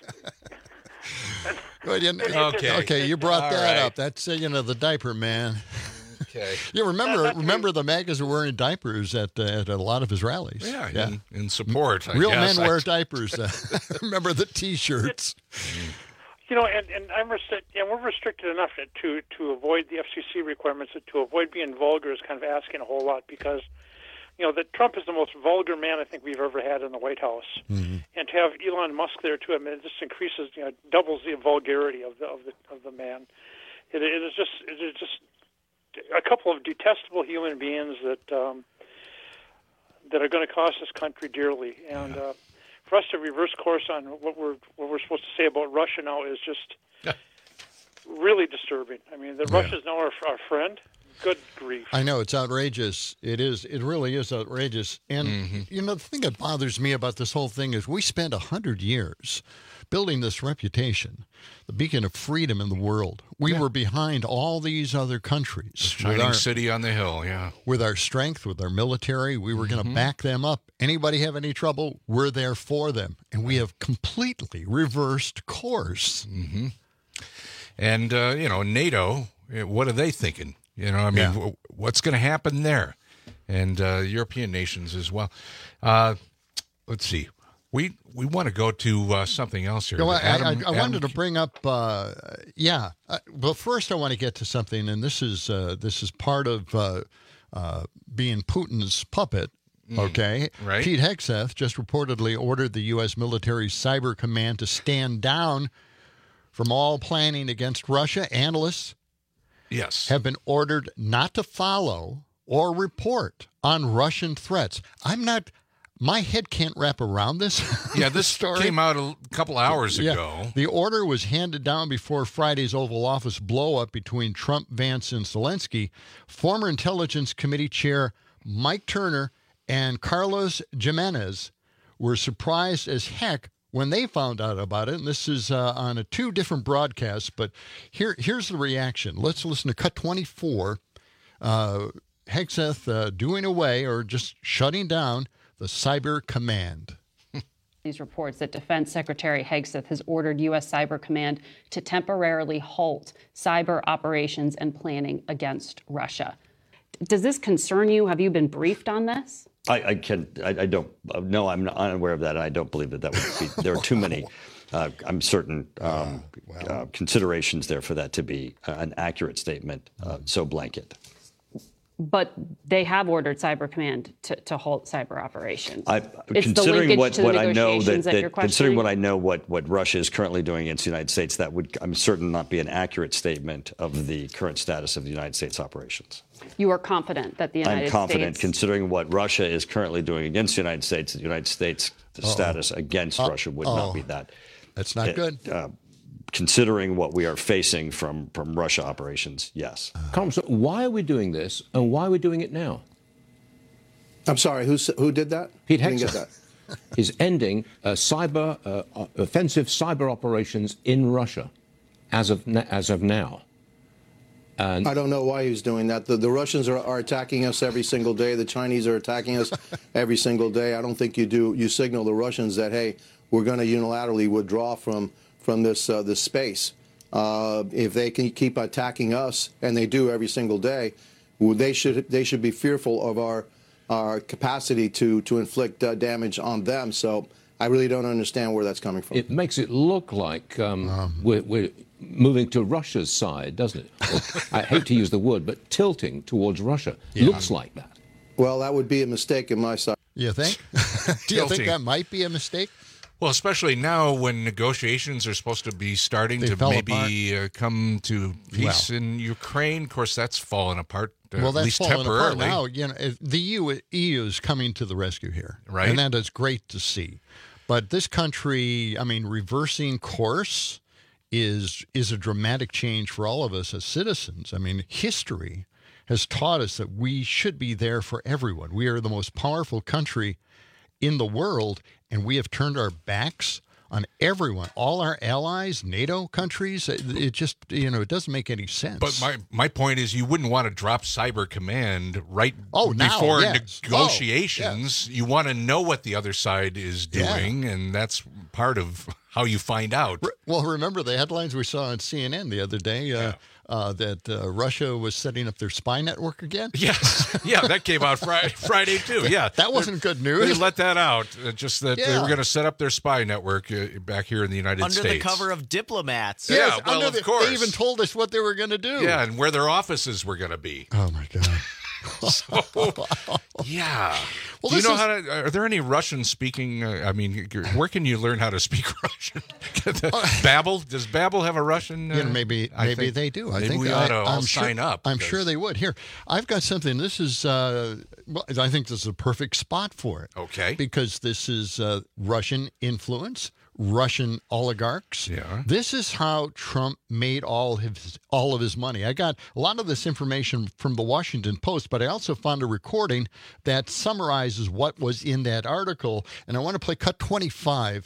Okay, you brought that up. That's the diaper man. Okay. You remember the MAGAs were wearing diapers at a lot of his rallies. Yeah. In support. Real men wear diapers. Remember the T-shirts. And we're restricted enough to avoid the FCC requirements, to avoid being vulgar is kind of asking a whole lot because, that Trump is the most vulgar man I think we've ever had in the White House, and to have Elon Musk there too, I mean, it just increases, doubles the vulgarity of the man, It is just a couple of detestable human beings that are going to cost this country dearly. And for us to reverse course on what we're supposed to say about Russia now is just really disturbing. I mean, Russia's now our friend. Good grief. I know, it's outrageous. It is. It really is outrageous. And, you know, the thing that bothers me about this whole thing is we spent 100 years building this reputation, the beacon of freedom in the world. We were behind all these other countries. Shining city on the hill, With our strength, with our military, we were going to back them up. Anybody have any trouble, we're there for them. And we have completely reversed course. And, you know, NATO, what are they thinking? You know, I mean, what's going to happen there? And European nations as well. Let's see. We want to go to something else here. I wanted to bring up, but first I want to get to something, and this is part of being Putin's puppet. Okay, right. Pete Hegseth just reportedly ordered the U.S. military cyber command to stand down from all planning against Russia. Analysts have been ordered not to follow or report on Russian threats. My head can't wrap around this. This story came out a couple hours ago. The order was handed down before Friday's Oval Office blow-up between Trump, Vance, and Zelensky. Former Intelligence Committee Chair Mike Turner and Carlos Jimenez were surprised as heck when they found out about it. And this is on two different broadcasts, but here's the reaction. Let's listen to Cut 24. Hegseth doing away or just shutting down the Cyber Command. These reports that Defense Secretary Hegseth has ordered U.S. Cyber Command to temporarily halt cyber operations and planning against Russia. Does this concern you? Have you been briefed on this? I don't. No, I'm not unaware of that. I don't believe that would be. There are too many. I'm certain considerations there for that to be an accurate statement. So blanket. But they have ordered Cyber Command to halt cyber operations. Considering what I know considering what I know what Russia is currently doing against the United States, that would, I'm certain, not be an accurate statement of the current status of the United States operations. You are confident that the United States... I'm confident, considering what Russia is currently doing against the United States status against Russia would not be that. That's not good. Considering what we are facing from Russia operations, yes. Congressman, why are we doing this, and why are we doing it now? I'm sorry, who did that? Pete Hegseth is ending offensive cyber operations in Russia as of now. And I don't know why he's doing that. The Russians are attacking us every single day. The Chinese are attacking us every single day. I don't think you signal the Russians that, hey, we're going to unilaterally withdraw from this space. If they can keep attacking us, and they do every single day, they should be fearful of our capacity to inflict damage on them. So I really don't understand where that's coming from. It makes it look like we're moving to Russia's side, doesn't it? I hate to use the word, but tilting towards Russia. Looks like that. Well, that would be a mistake in my side. You think? Do you think that might be a mistake? Well, especially now when negotiations are supposed to be starting to maybe come to peace in Ukraine. Of course, that's fallen apart, at least temporarily. Now, you know, the EU is coming to the rescue here, right? And that is great to see. But this country, I mean, reversing course is a dramatic change for all of us as citizens. I mean, history has taught us that we should be there for everyone. We are the most powerful country in the world, and we have turned our backs on everyone, all our allies, NATO countries. It just, it doesn't make any sense. But my point is, you wouldn't want to drop Cyber Command before negotiations. You want to know what the other side is doing, and that's part of how you find out. Well, remember the headlines we saw on CNN the other day that Russia was setting up their spy network again? Yes. Yeah, that came out Friday too. Yeah. That wasn't good news. They let that out, just that they were going to set up their spy network back here in the United States. Under the cover of diplomats. Yeah, well, of course. They even told us what they were going to do. Yeah, and where their offices were going to be. Oh, my God. So, yeah. Do you know how to? Are there any Russian-speaking? Where can you learn how to speak Russian? Babbel? Does Babbel have a Russian? Maybe they do. I think we ought to all sign up. I'm sure they would. Here, I've got something. This is. I think this is a perfect spot for it. Okay. Because this is Russian influence. Russian oligarchs. Yeah. This is how Trump made all of his money. I got a lot of this information from the Washington Post, but I also found a recording that summarizes what was in that article, and I want to play cut 25.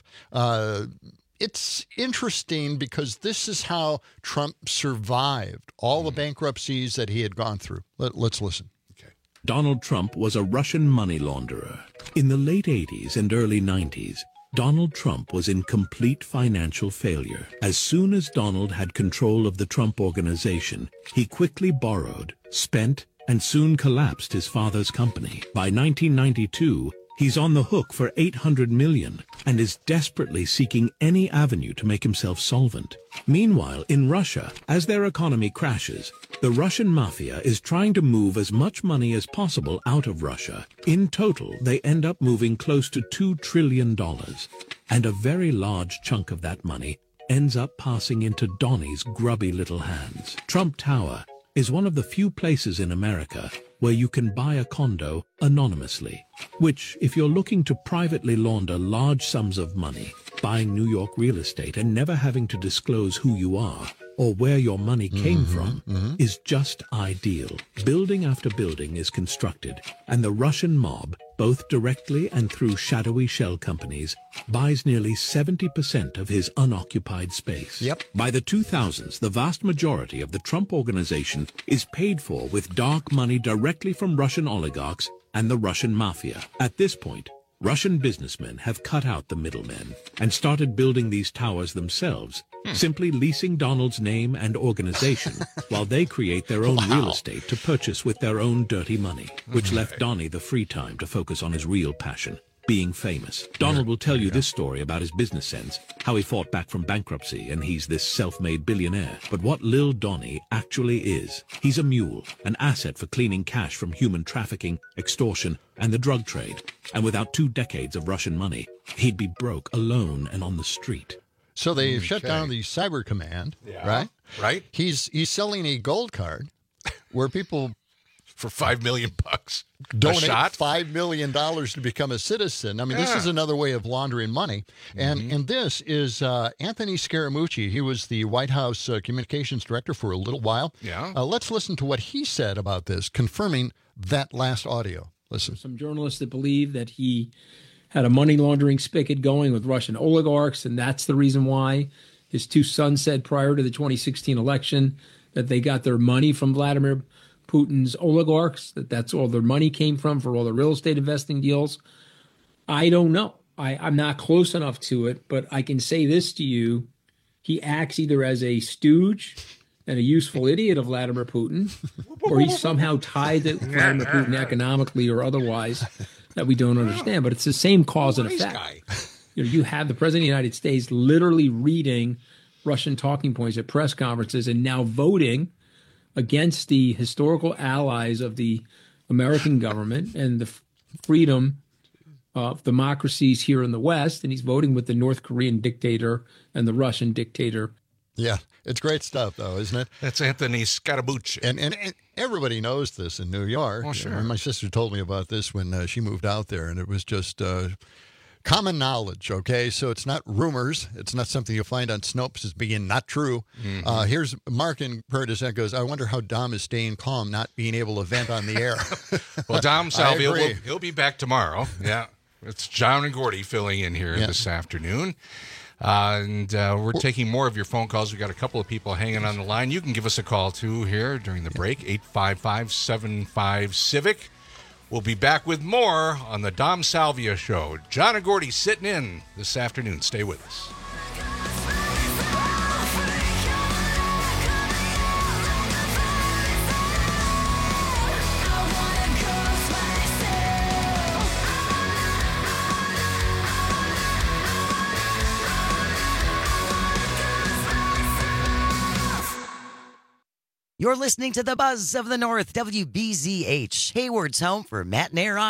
It's interesting because this is how Trump survived all the bankruptcies that he had gone through. Let's listen. Donald Trump was a Russian money launderer. In the late 80s and early 90s, Donald Trump was in complete financial failure. As soon as Donald had control of the Trump Organization, he quickly borrowed, spent, and soon collapsed his father's company. By 1992, he's on the hook for $800 million and is desperately seeking any avenue to make himself solvent. Meanwhile, in Russia, as their economy crashes, the Russian mafia is trying to move as much money as possible out of Russia. In total, they end up moving close to $2 trillion. And a very large chunk of that money ends up passing into Donnie's grubby little hands. Trump Tower is one of the few places in America where you can buy a condo anonymously, which, if you're looking to privately launder large sums of money, buying New York real estate and never having to disclose who you are or where your money came from, is just ideal. Building after building is constructed, and the Russian mob, both directly and through shadowy shell companies, buys nearly 70% of his unoccupied space. By the 2000s, the vast majority of the Trump Organization is paid for with dark money directly from Russian oligarchs and the Russian mafia. At this point, Russian businessmen have cut out the middlemen and started building these towers themselves, simply leasing Donald's name and organization while they create their own real estate to purchase with their own dirty money, which left Donnie the free time to focus on his real passion, being famous. Donald will tell you this story about his business sense, how he fought back from bankruptcy and he's this self-made billionaire. But what Lil Donnie actually is, he's a mule, an asset for cleaning cash from human trafficking, extortion, and the drug trade. And without 2 decades of Russian money, he'd be broke, alone, and on the street. So they shut down the Cyber Command, right? Right. He's selling a gold card where people for $5 million donate $5 million to become a citizen. I mean, this is another way of laundering money. And this is Anthony Scaramucci. He was the White House communications director for a little while. Let's listen to what he said about this, confirming that last audio. Listen. Some journalists that believe that he had a money laundering spigot going with Russian oligarchs, and that's the reason why his 2 sons said prior to the 2016 election that they got their money from Vladimir Putin's oligarchs, that's all their money came from for all the real estate investing deals. I don't know. I'm not close enough to it, but I can say this to you. He acts either as a stooge and a useful idiot of Vladimir Putin, or he's somehow tied to Vladimir Putin economically or otherwise that we don't understand. But it's the same cause and effect. You have the President of the United States literally reading Russian talking points at press conferences and now voting against the historical allies of the American government and the freedom of democracies here in the West, and he's voting with the North Korean dictator and the Russian dictator. Yeah, it's great stuff, though, isn't it? That's Anthony Scaramucci. And everybody knows this in New York. Oh, sure. My sister told me about this when she moved out there, and it was just common knowledge, okay? So it's not rumors. It's not something you'll find on Snopes as being not true. Here's Mark in Curtis that goes, I wonder how Dom is staying calm, not being able to vent on the air. Well, Dom Salvia, he'll be back tomorrow. Yeah, it's John and Gordy filling in here this afternoon. And we're taking more of your phone calls. We've got a couple of people hanging on the line. You can give us a call, too, here during the break, 855-75-CIVIC. We'll be back with more on the Dom Salvia Show. John and Gordy sitting in this afternoon. Stay with us. You're listening to the Buzz of the North, WBZH, Hayward's home for Matt and Air on Air.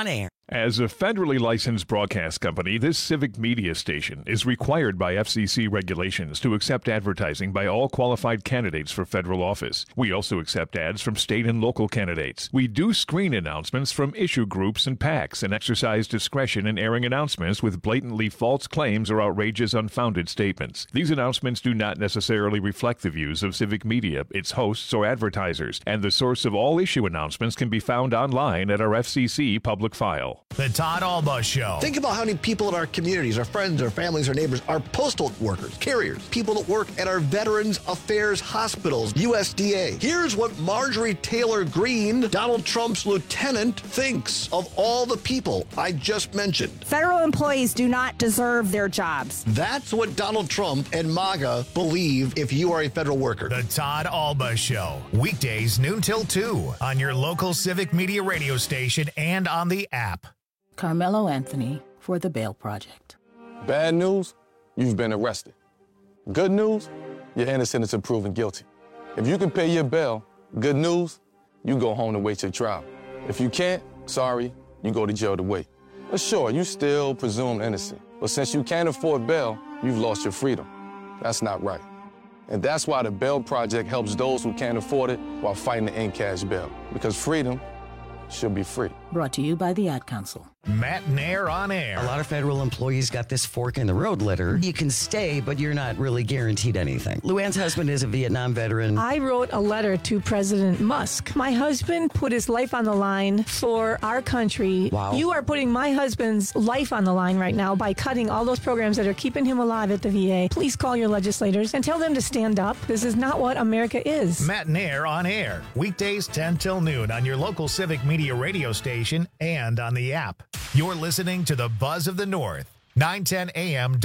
As a federally licensed broadcast company, this civic media station is required by FCC regulations to accept advertising by all qualified candidates for federal office. We also accept ads from state and local candidates. We do screen announcements from issue groups and PACs and exercise discretion in airing announcements with blatantly false claims or outrageous, unfounded statements. These announcements do not necessarily reflect the views of civic media, its hosts, or advertisers, and the source of all issue announcements can be found online at our FCC public file. The Todd Alba Show. Think about how many people in our communities, our friends, our families, our neighbors, our postal workers, carriers, people that work at our Veterans Affairs hospitals, USDA. Here's what Marjorie Taylor Greene, Donald Trump's lieutenant, thinks of all the people I just mentioned. Federal employees do not deserve their jobs. That's what Donald Trump and MAGA believe if you are a federal worker. The Todd Alba Show. Weekdays noon till 2 on your local civic media radio station and on the app. Carmelo Anthony for the Bail Project. Bad news, you've been arrested. Good news, you're innocent until proven guilty. If you can pay your bail, good news, you go home to wait your trial. If you can't, sorry, you go to jail to wait. But sure, you still presumed innocent. But since you can't afford bail, you've lost your freedom. That's not right. And that's why the Bail Project helps those who can't afford it while fighting to end cash bail. Because freedom should be free. Brought to you by the Ad Council. Matt Nair on air. A lot of federal employees got this fork in the road letter. You can stay, but you're not really guaranteed anything. Luann's husband is a Vietnam veteran. I wrote a letter to President Musk. My husband put his life on the line for our country. Wow. You are putting my husband's life on the line right now by cutting all those programs that are keeping him alive at the VA. Please call your legislators and tell them to stand up. This is not what America is. Matt Nair on air. Weekdays 10 till noon on your local civic media radio station and on the app. You're listening to the Buzz of the North, 910 AM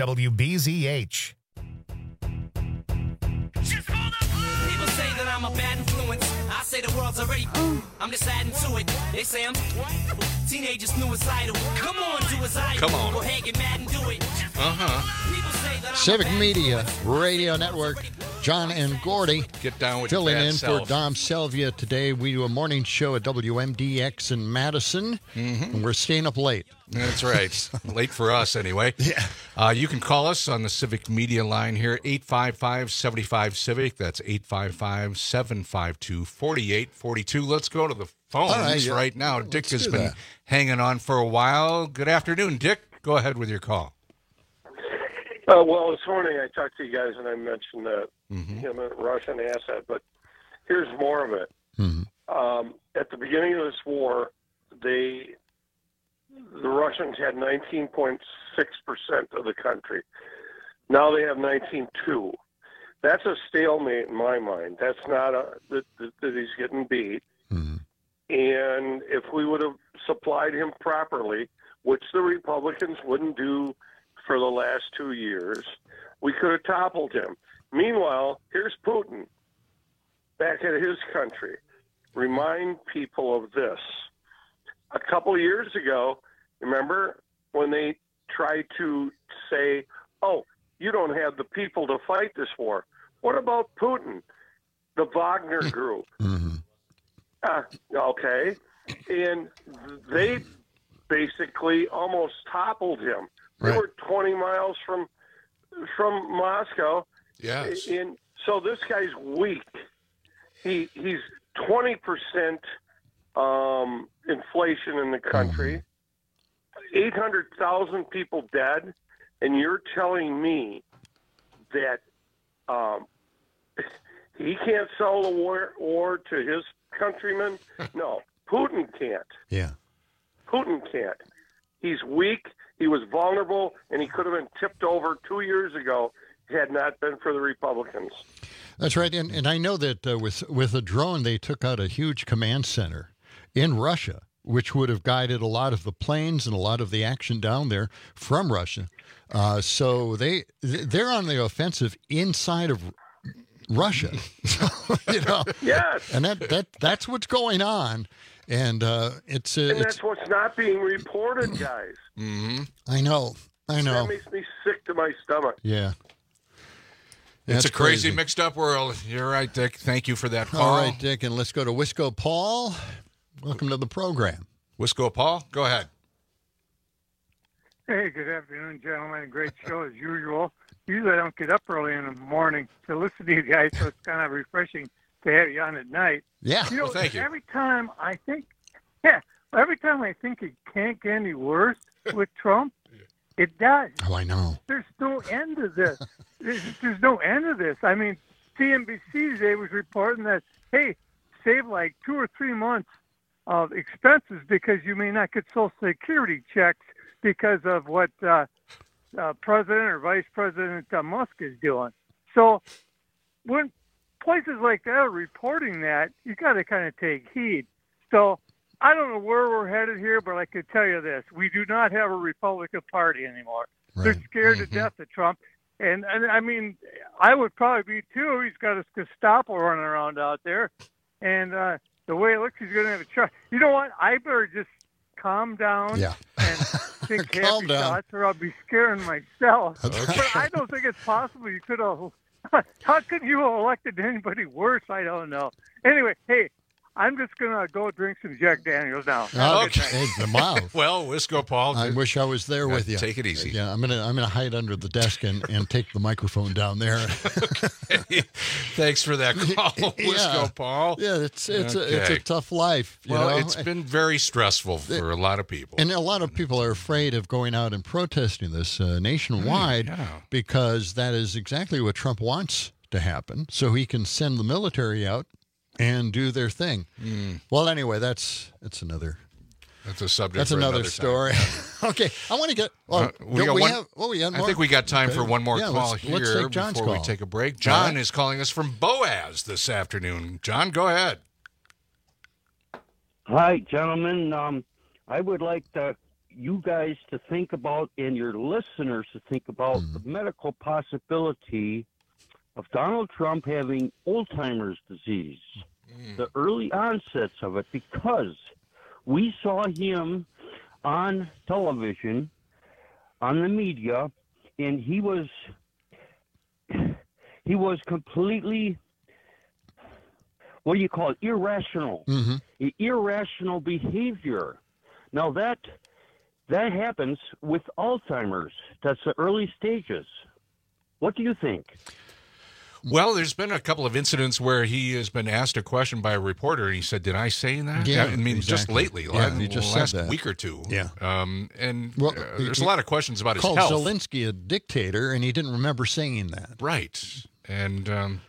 WBZH. People say that I'm a bad influence. I say the world's already. I'm just adding to it. They say I'm teenagers suicidal. Come on, do as I do. Come on. Go ahead, get mad and do it. Civic Media Radio Network. John and Gordy get down with filling your bad in self. for Dom Selvia today. We do a morning show at WMDX in Madison, and we're staying up late. That's right. Late for us, anyway. Yeah. You can call us on the Civic Media line here, 855-75-CIVIC. That's 855-752-4842. Let's go to the phones right now. Dick has been hanging on for a while. Good afternoon, Dick. Go ahead with your call. Well, this morning I talked to you guys and I mentioned that Russian asset, but here's more of it. At the beginning of this war, the Russians had 19.6% of the country. Now they have 19.2%. That's a stalemate in my mind. That's not that he's getting beat. And if we would have supplied him properly, which the Republicans wouldn't do for the last 2 years, we could have toppled him. Meanwhile, here's Putin back at his country. Remind people of this. A couple of years ago, remember when they tried to say, oh, you don't have the people to fight this war. What about Putin, the Wagner group? Okay. And they basically almost toppled him. They were 20 miles from Moscow. Yes. And so this guy's weak. He's 20% inflation in the country, 800,000 people dead, and you're telling me that he can't sell the war to his countrymen? No, Putin can't. Yeah. Putin can't. He's weak. He was vulnerable, and he could have been tipped over 2 years ago had not been for the Republicans. That's right. And I know that with a drone, they took out a huge command center in Russia, which would have guided a lot of the planes and a lot of the action down there from Russia. So they're on the offensive inside of Russia. Yes. And that's what's going on. And it's that's what's not being reported, guys. I know. That makes me sick to my stomach. Yeah. It's a crazy, mixed up world. You're right, Dick. Thank you for that call. All right, Dick, and let's go to Wisco Paul. Welcome to the program. Wisco Paul, go ahead. Hey, good afternoon, gentlemen. Great show as usual. Usually I don't get up early in the morning to listen to you guys, so it's kind of refreshing to have you on at night. Yeah, you know, well, thank you. Every time I think it can't get any worse with Trump, it does. Oh, I know. There's no end to this. There's no end to this. I mean, CNBC today was reporting that, hey, save like 2 or 3 months of expenses because you may not get Social Security checks because of what President or Vice President Musk is doing. So when places like that are reporting that, you got to kind of take heed. So I don't know where we're headed here, but I can tell you this. We do not have a Republican Party anymore. Right. They're scared to death of Trump. And I mean, I would probably be too. He's got his Gestapo running around out there. And the way it looks, he's going to have a try. You know what? I better just calm down and think happy thoughts, or I'll be scaring myself. Okay. But I don't think it's possible you could have. How could you have elected anybody worse? I don't know. Anyway, hey, I'm just going to go drink some Jack Daniels now. Okay. Wow. Well, Wisco, Paul. I wish I was there with you. Take it easy. Yeah, I'm gonna hide under the desk and take the microphone down there. Okay. Thanks for that call, Wisco, Paul. Yeah, it's a tough life. Well, it's been very stressful for a lot of people. And a lot of people are afraid of going out and protesting this nationwide because that is exactly what Trump wants to happen, so he can send the military out and do their thing. Well, anyway, that's another. That's a subject. That's for another story. Okay, I want to get. We got more. I think we got time for one more call let's here take John's before call. we take a break. John is calling us from Boaz this afternoon. John, go ahead. Hi, gentlemen. I would like you guys to think about, and your listeners to think about, the medical possibility of Donald Trump having Alzheimer's disease, the early onsets of it, because we saw him on television, on the media, and he was completely, what do you call it, irrational. Irrational behavior. Now that happens with Alzheimer's. That's the early stages. What do you think? Well, there's been a couple of incidents where he has been asked a question by a reporter, and he said, "Did I say that?" Yeah, I mean, just lately, he just last said that. week or two. Yeah. There's a lot of questions about his called health. Zelensky a dictator, and he didn't remember saying that. Right. And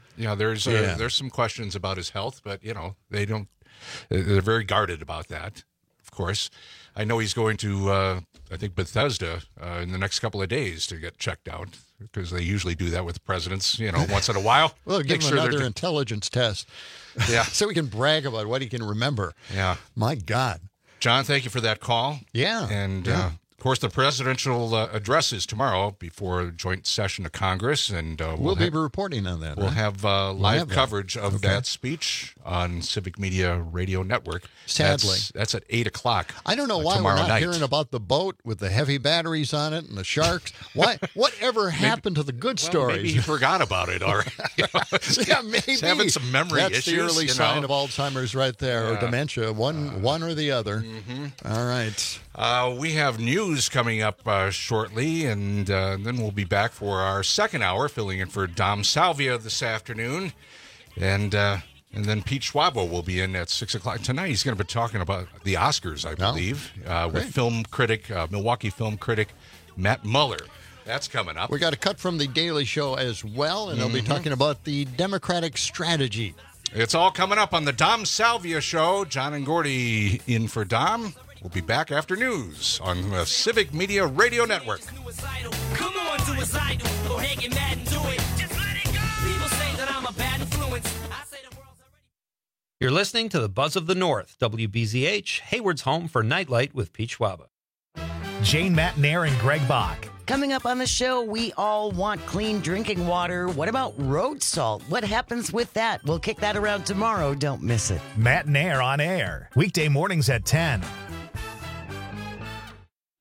there's some questions about his health, but they don't. They're very guarded about that. Of course, I know he's going to I think Bethesda in the next couple of days to get checked out, because they usually do that with presidents, once in a while. Well, give him another intelligence test. Yeah. So we can brag about what he can remember. Yeah. My God. John, thank you for that call. Yeah. And, of course, the presidential address is tomorrow before a joint session of Congress. And we'll be reporting on that. We'll have live coverage of that speech on Civic Media Radio Network. Sadly. That's at 8 o'clock. I don't know why we're not hearing about the boat with the heavy batteries on it and the sharks. Whatever happened to the good stories? Maybe he forgot about it already. Yeah, maybe. He's having some memory issues. That's the early sign of Alzheimer's right there, or dementia, one or the other. All right. We have news coming up shortly, and then we'll be back for our second hour, filling in for Dom Salvia this afternoon. And then Pete Schwabo will be in at 6 o'clock tonight. He's going to be talking about the Oscars, I believe, with film critic, Milwaukee film critic Matt Muller. That's coming up. We got a cut from The Daily Show as well, and they'll be talking about the Democratic strategy. It's all coming up on the Dom Salvia Show. John and Gordy in for Dom. We'll be back after news on the Civic Media Radio Network. Come on, do as I do. Go ahead, get mad and do it. Just let it go. People say that I'm a bad influence. I say the world's already. You're listening to the Buzz of the North, WBZH, Hayward's home for Nightlight with Pete Schwaba. Jane Matnair and Greg Bach. Coming up on the show, we all want clean drinking water. What about road salt? What happens with that? We'll kick that around tomorrow. Don't miss it. Matnair on air. Weekday mornings at 10.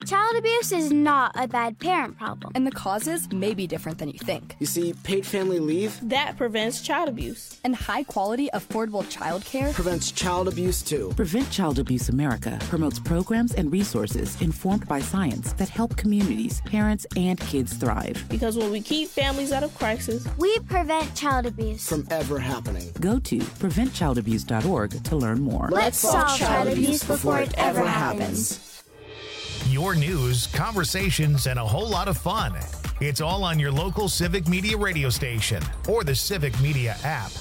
Child abuse is not a bad parent problem. And the causes may be different than you think. You see, paid family leave That prevents child abuse. And high-quality, affordable child care prevents child abuse, too. Prevent Child Abuse America promotes programs and resources informed by science that help communities, parents, and kids thrive. Because when we keep families out of crisis, We prevent child abuse. From ever happening. Go to preventchildabuse.org to learn more. Let's solve child abuse before it ever happens. Your news, conversations, and a whole lot of fun. It's all on your local Civic Media radio station or the Civic Media app.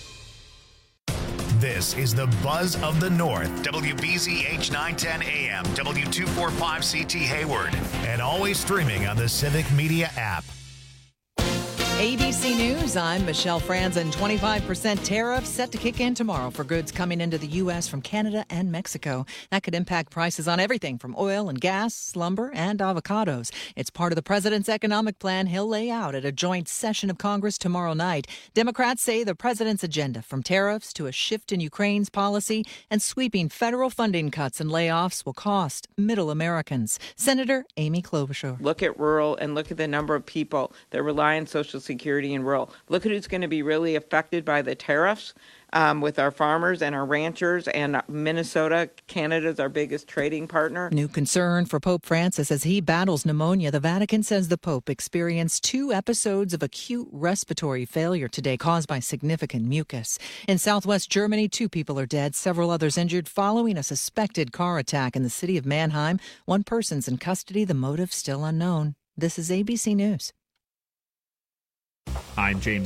This is the Buzz of the North, WBZH 910 AM, W245CT Hayward, and always streaming on the Civic Media app. ABC News, I'm Michelle Franzen. 25% tariff set to kick in tomorrow for goods coming into the U.S. from Canada and Mexico. That could impact prices on everything from oil and gas, lumber, and avocados. It's part of the president's economic plan he'll lay out at a joint session of Congress tomorrow night. Democrats say the president's agenda, from tariffs to a shift in Ukraine's policy and sweeping federal funding cuts and layoffs, will cost middle Americans. Senator Amy Klobuchar. Look at rural and look at the number of people that rely on Social Security in rural. Look at who's going to be really affected by the tariffs with our farmers and our ranchers, and Minnesota. Canada's our biggest trading partner. New concern for Pope Francis as he battles pneumonia. The Vatican says the Pope experienced 2 episodes of acute respiratory failure today caused by significant mucus. In southwest Germany, 2 people are dead, several others injured following a suspected car attack in the city of Mannheim. 1 person's in custody, the motive still unknown. This is ABC News. I'm James